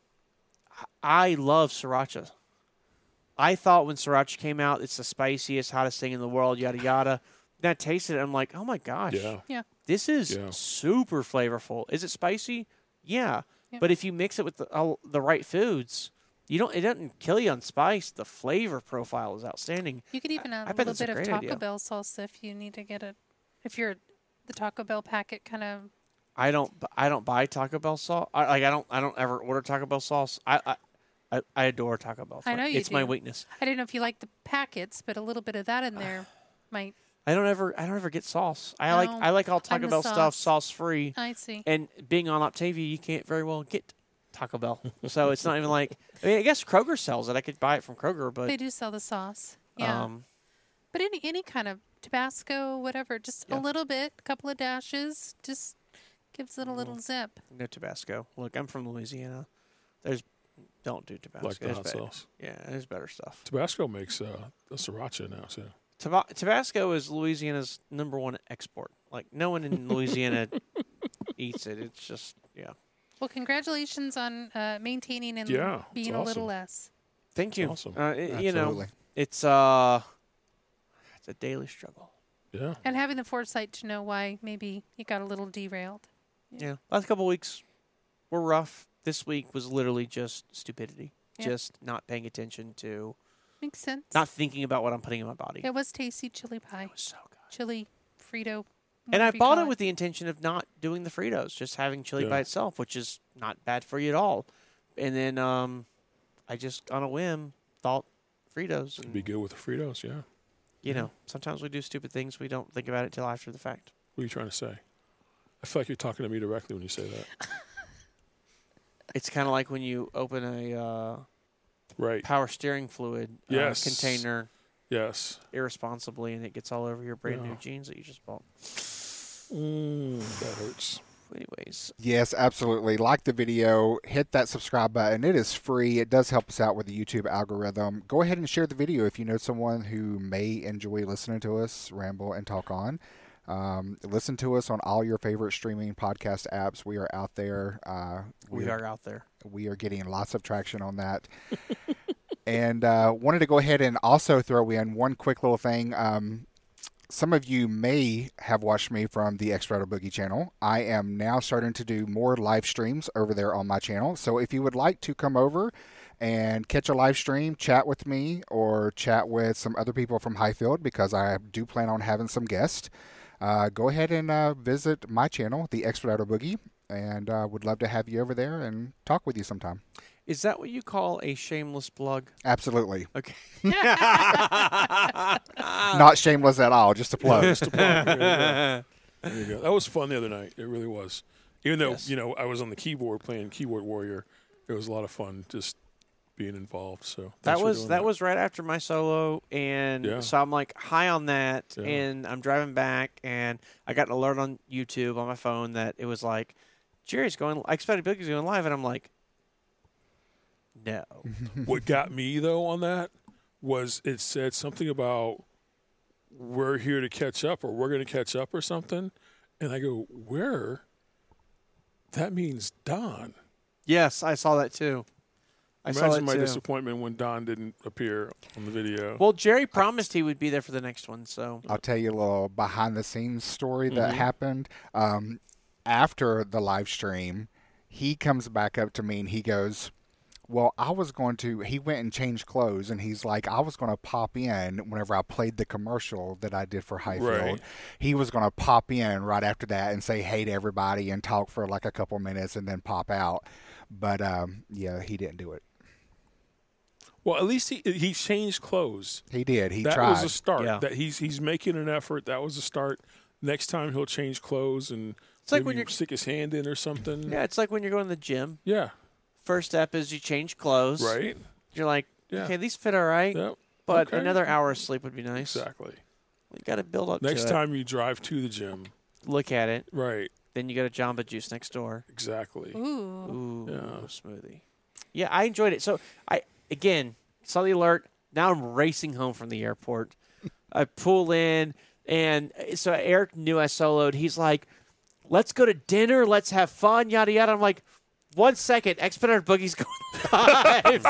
I love sriracha. I thought when sriracha came out, it's the spiciest, hottest thing in the world, yada yada. Then I tasted it, I'm like, oh my gosh, Yeah. this is Yeah. super flavorful. Is it spicy? Yeah, Yep. but if you mix it with the, uh, the right foods, you don't. It doesn't kill you on spice. The flavor profile is outstanding. You could even add I a bet little that's a bit of great Taco idea. Bell salsa if you need to get it. If you're the Taco Bell packet kind of. I don't. I don't buy Taco Bell sauce. I, like I don't. I don't ever order Taco Bell sauce. I. I I, I adore Taco Bell. I know you It's my do. weakness. I don't know if you like the packets, but a little bit of that in there might. I don't ever. I don't ever get sauce. I like. No, I like all Taco the Bell stuff, sauce. sauce free. I see. And being on Optavia, you can't very well get Taco Bell. So it's not even like. I mean, I guess Kroger sells it. I could buy it from Kroger, but They do sell the sauce. Yeah. um, But any any kind of Tabasco, whatever, just Yeah. a little bit, a couple of dashes, just gives it a little Mm. zip. no Tabasco. Look, I'm from Louisiana. There's don't do Tabasco. Like the There's hot better- sauce. Yeah, there's better stuff. Tabasco makes uh, a sriracha now too. Taba- Tabasco is Louisiana's number one export. Like no one in Louisiana eats it. It's just yeah. Well, congratulations on uh, maintaining and Yeah, it's being a little awesome. less. Thank you. Awesome. Uh, it- you know, Absolutely. it's uh, it's a daily struggle. Yeah. And having the foresight to know why maybe you got a little derailed. Yeah. Last couple of weeks were rough. This week was literally just stupidity. Yeah. Just not paying attention to, Makes sense. not thinking about what I'm putting in my body. It was tasty chili pie. It was so good. chili Frito. And I whatever you bought call it with the intention of not doing the Fritos, just having chili Yeah. by itself, which is not bad for you at all. And then um, I just, on a whim, thought Fritos. And, Be good with the Fritos, yeah. you know, sometimes we do stupid things. We don't think about it until after the fact. What are you trying to say? I feel like you're talking to me directly when you say that. It's kind of like when you open a uh, Right. power steering fluid uh, Yes. container Yes. irresponsibly and it gets all over your brand Yeah. new jeans that you just bought. Mm, that hurts. Anyways, Yes, absolutely. Like the video, hit that subscribe button. It is free. It does help us out with the YouTube algorithm. Go ahead and share the video if you know someone who may enjoy listening to us ramble and talk on. Um, listen to us on all your favorite streaming podcast apps. We are out there. Uh, we we're- are out there. We are getting lots of traction on that. And uh, wanted to go ahead and also throw in one quick little thing. Um, some of you may have watched me from the X-Rider Boogie channel. I am now starting to do more live streams over there on my channel. So if you would like to come over and catch a live stream, chat with me, or chat with some other people from Highfield, because I do plan on having some guests, uh, go ahead and uh, visit my channel, the X-Rider Boogie, and uh, would love to have you over there and talk with you sometime. Is that what you call a shameless plug? Absolutely. Okay. Not shameless at all, just a plug. Just a plug. There you go. There you go. That was fun the other night. It really was. Even though, Yes. you know, I was on the keyboard playing Keyboard Warrior, it was a lot of fun just being involved. So That thanks for was doing that was right after my solo, and Yeah. so I'm like high on that, Yeah. and I'm driving back, and I got an alert on YouTube on my phone that it was like, Jerry's going. I expected Boogie's going live, and I'm like, no. What got me though on that was it said something about we're here to catch up or we're going to catch up or something, and I go, where? That means Don. Yes, I saw that too. I saw Imagine that my too. disappointment when Don didn't appear on the video. Well, Jerry promised he would be there for the next one, so I'll tell you a little behind the scenes story that Mhm. happened. Um, after the live stream, he comes back up to me and he goes, well, I was going to, he went and changed clothes, and he's like, I was going to pop in whenever I played the commercial that I did for Highfield. Right. He was going to pop in right after that and say hey to everybody and talk for like a couple minutes and then pop out. But, um, yeah, he didn't do it. Well, at least he he changed clothes. He did. He that tried. was a start. Yeah. That he's he's making an effort. That was a start. Next time he'll change clothes and It's like maybe when you're- stick his hand in or something. yeah, it's like when you're going to the gym. Yeah. First step is you change clothes. Right. You're like, Yeah. okay, these fit all right, Yep. but Okay. another hour of sleep would be nice. Exactly. You got to build up Next to time you drive to the gym. it. Look at it. Right. Then you got a Jamba Juice next door. Exactly. Ooh. Ooh, Yeah. smoothie. Yeah, I enjoyed it. So I again saw the alert. Now I'm racing home from the airport. I pull in, and so Eric knew I soloed. He's like, "Let's go to dinner. Let's have fun." Yada yada. I'm like, "One second, Expediter Boogie's going live."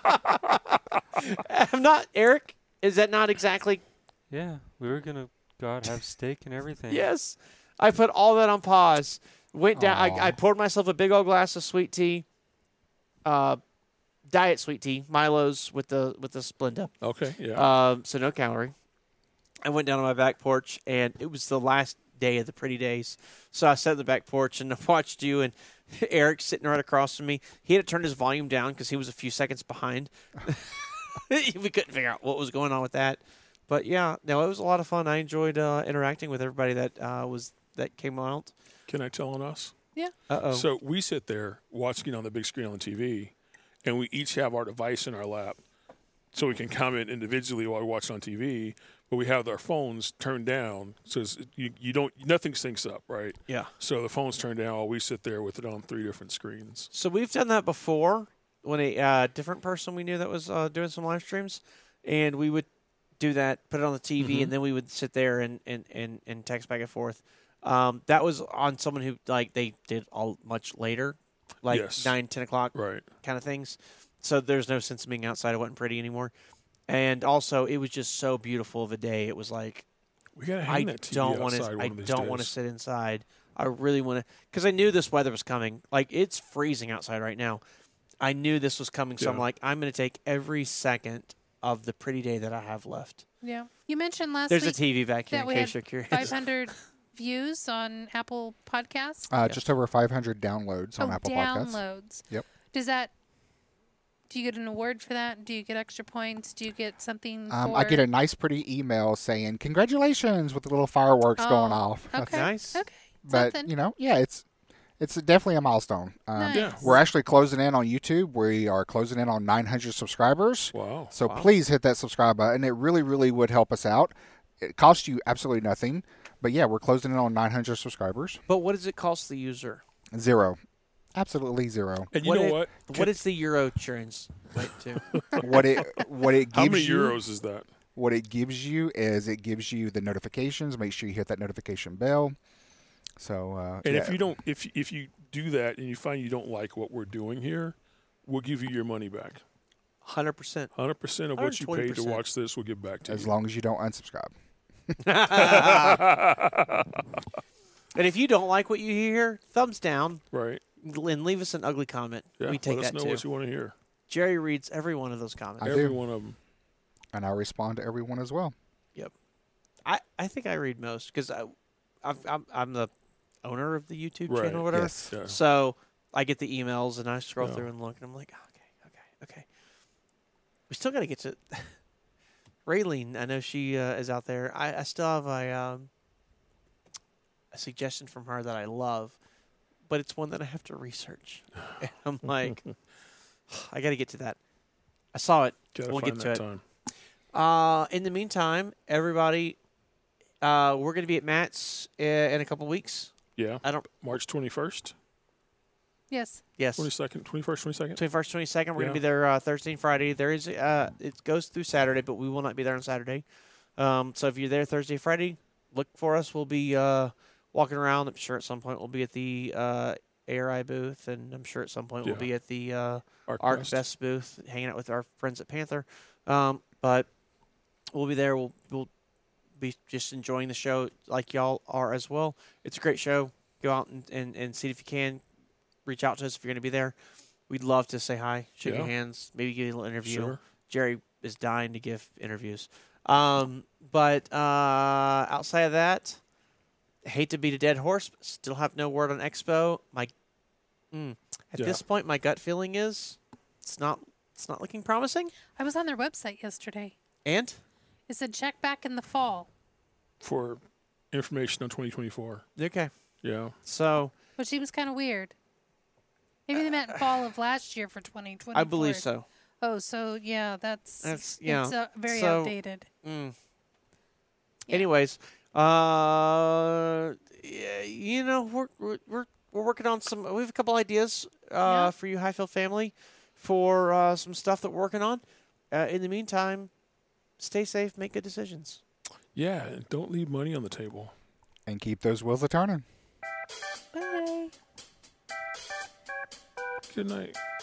I'm not Eric. Is that not exactly? Yeah, we were gonna go out have steak and everything. Yes. I put all that on pause. Went down. Aw. I, I poured myself a big old glass of sweet tea, uh, diet sweet tea, Milo's with the with the Splenda. Okay. Yeah. Um, so no calorie. I went down on my back porch, and it was the last day of the pretty days. So I sat on the back porch and I watched you and Eric sitting right across from me. He had to turn his volume down because he was a few seconds behind. We couldn't figure out what was going on with that. But yeah, no, it was a lot of fun. I enjoyed uh, interacting with everybody that uh, was that came out. Can I tell on us? Uh oh. So we sit there watching on the big screen on the T V, and we each have our device in our lap, so we can comment individually while we watch on T V. But we have our phones turned down, so it's- you you don't nothing syncs up, right? Yeah. So the phone's turned down while we sit there with it on three different screens. So we've done that before when a uh, different person we knew that was uh, doing some live streams, and we would do that, put it on the T V, Mhm. and then we would sit there and, and, and, and text back and forth. Um, that was on someone who like they did all much later, like Yes. nine, ten o'clock Right. kind of things. So there's no sense of being outside. It wasn't pretty anymore. And also, it was just so beautiful of a day. It was like We gotta I hang that T V don't want outside to. one I of these don't want to days. sit inside. I really want to, because I knew this weather was coming. Like it's freezing outside right now. I knew this was coming, so I'm Yeah. like, I'm going to take every second of the pretty day that I have left. Yeah. You mentioned last There's a week T V back here that in we case had you're curious. five hundred views on Apple Podcasts. Uh, Yes. Just over five hundred downloads on oh, Apple Podcasts. downloads. Yep. Does that? Do you get an award for that? Do you get extra points? Do you get something? Um, for... I get a nice, pretty email saying congratulations with the little fireworks going Oh, off. Okay. Nice. Okay. But Something. you know, yeah, it's it's definitely a milestone. Um, Nice. Yeah. We're actually closing in on YouTube. We are closing in on nine hundred subscribers. Wow. So Wow. please hit that subscribe button. It really, really would help us out. It costs you absolutely nothing. But yeah, we're closing in on nine hundred subscribers. But what does it cost the user? Zero. Absolutely zero. And you What know it- what? What is the euro translate to? what it what it gives How many you euros is that? what it gives you is it gives you the notifications. Make sure you hit that notification bell. So uh, And yeah. if you don't, if if you do that and you find you don't like what we're doing here, we'll give you your money back. one hundred percent. Hundred percent of what you paid to one hundred twenty percent. watch this, we'll give back to as you. long as you don't unsubscribe. And if you don't like what you hear, thumbs down Right? and leave us an ugly comment. Yeah. we take Let us that know too. what you want to hear. Jerry reads every one of those comments. I Every do. one of them. And I respond to everyone as well. I, I think I read most because I, I've, I'm I'm the owner of the YouTube Right. channel or whatever. Yes. Yeah. So I get the emails and I scroll Yeah. through and look and I'm like, okay, okay, okay. We still got to get to Raylene. I know she uh, is out there. I, I still have a um, a suggestion from her that I love, but it's one that I have to research. And I'm like, I got to get to that. I saw it. Gotta We'll find get that to it. time. Uh, in the meantime, everybody, uh, we're going to be at Matt's uh, in a couple weeks. Yeah. I don't. March twenty-first, Yes. Yes. twenty-second, twenty-first, twenty-second. twenty-first, twenty-second. We're Yeah. going to be there uh, Thursday and Friday. There is uh, it goes through Saturday, but we will not be there on Saturday. Um, so if you're there Thursday, Friday, look for us. We'll be uh, walking around. I'm sure at some point we'll be at the uh, A R I booth, and I'm sure at some point we'll Yeah. be at the uh, Arc Arc Fest. Fest booth, hanging out with our friends at Panther. Um, but we'll be there. We'll we'll be just enjoying the show like y'all are as well. It's a great show. Go out and, and, and see it if you can. Reach out to us if you're going to be there. We'd love to say hi, shake your Yeah. hands, maybe give you a little interview. Sure. Jerry is dying to give interviews. Um, but uh, outside of that, hate to beat a dead horse, but still have no word on Expo. My mm, at Yeah. this point, my gut feeling is it's not it's not looking promising. I was on their website yesterday. And It said check back in the fall, For information on twenty twenty-four. okay, Yeah. so which seems kind of weird. Maybe they meant fall of last year for twenty twenty-four. I believe so. Oh, so yeah, that's That's- yeah, It's uh, very so- outdated. Mm. Yeah. Anyways, uh, yeah, you know we're we're we're we're working on some. We have a couple ideas uh, Yeah. for you, Highfield family, for uh, some stuff that we're working on. Uh, in the meantime, stay safe, make good decisions. Yeah. And don't leave money on the table. And keep those wheels a turning. Bye. Good night.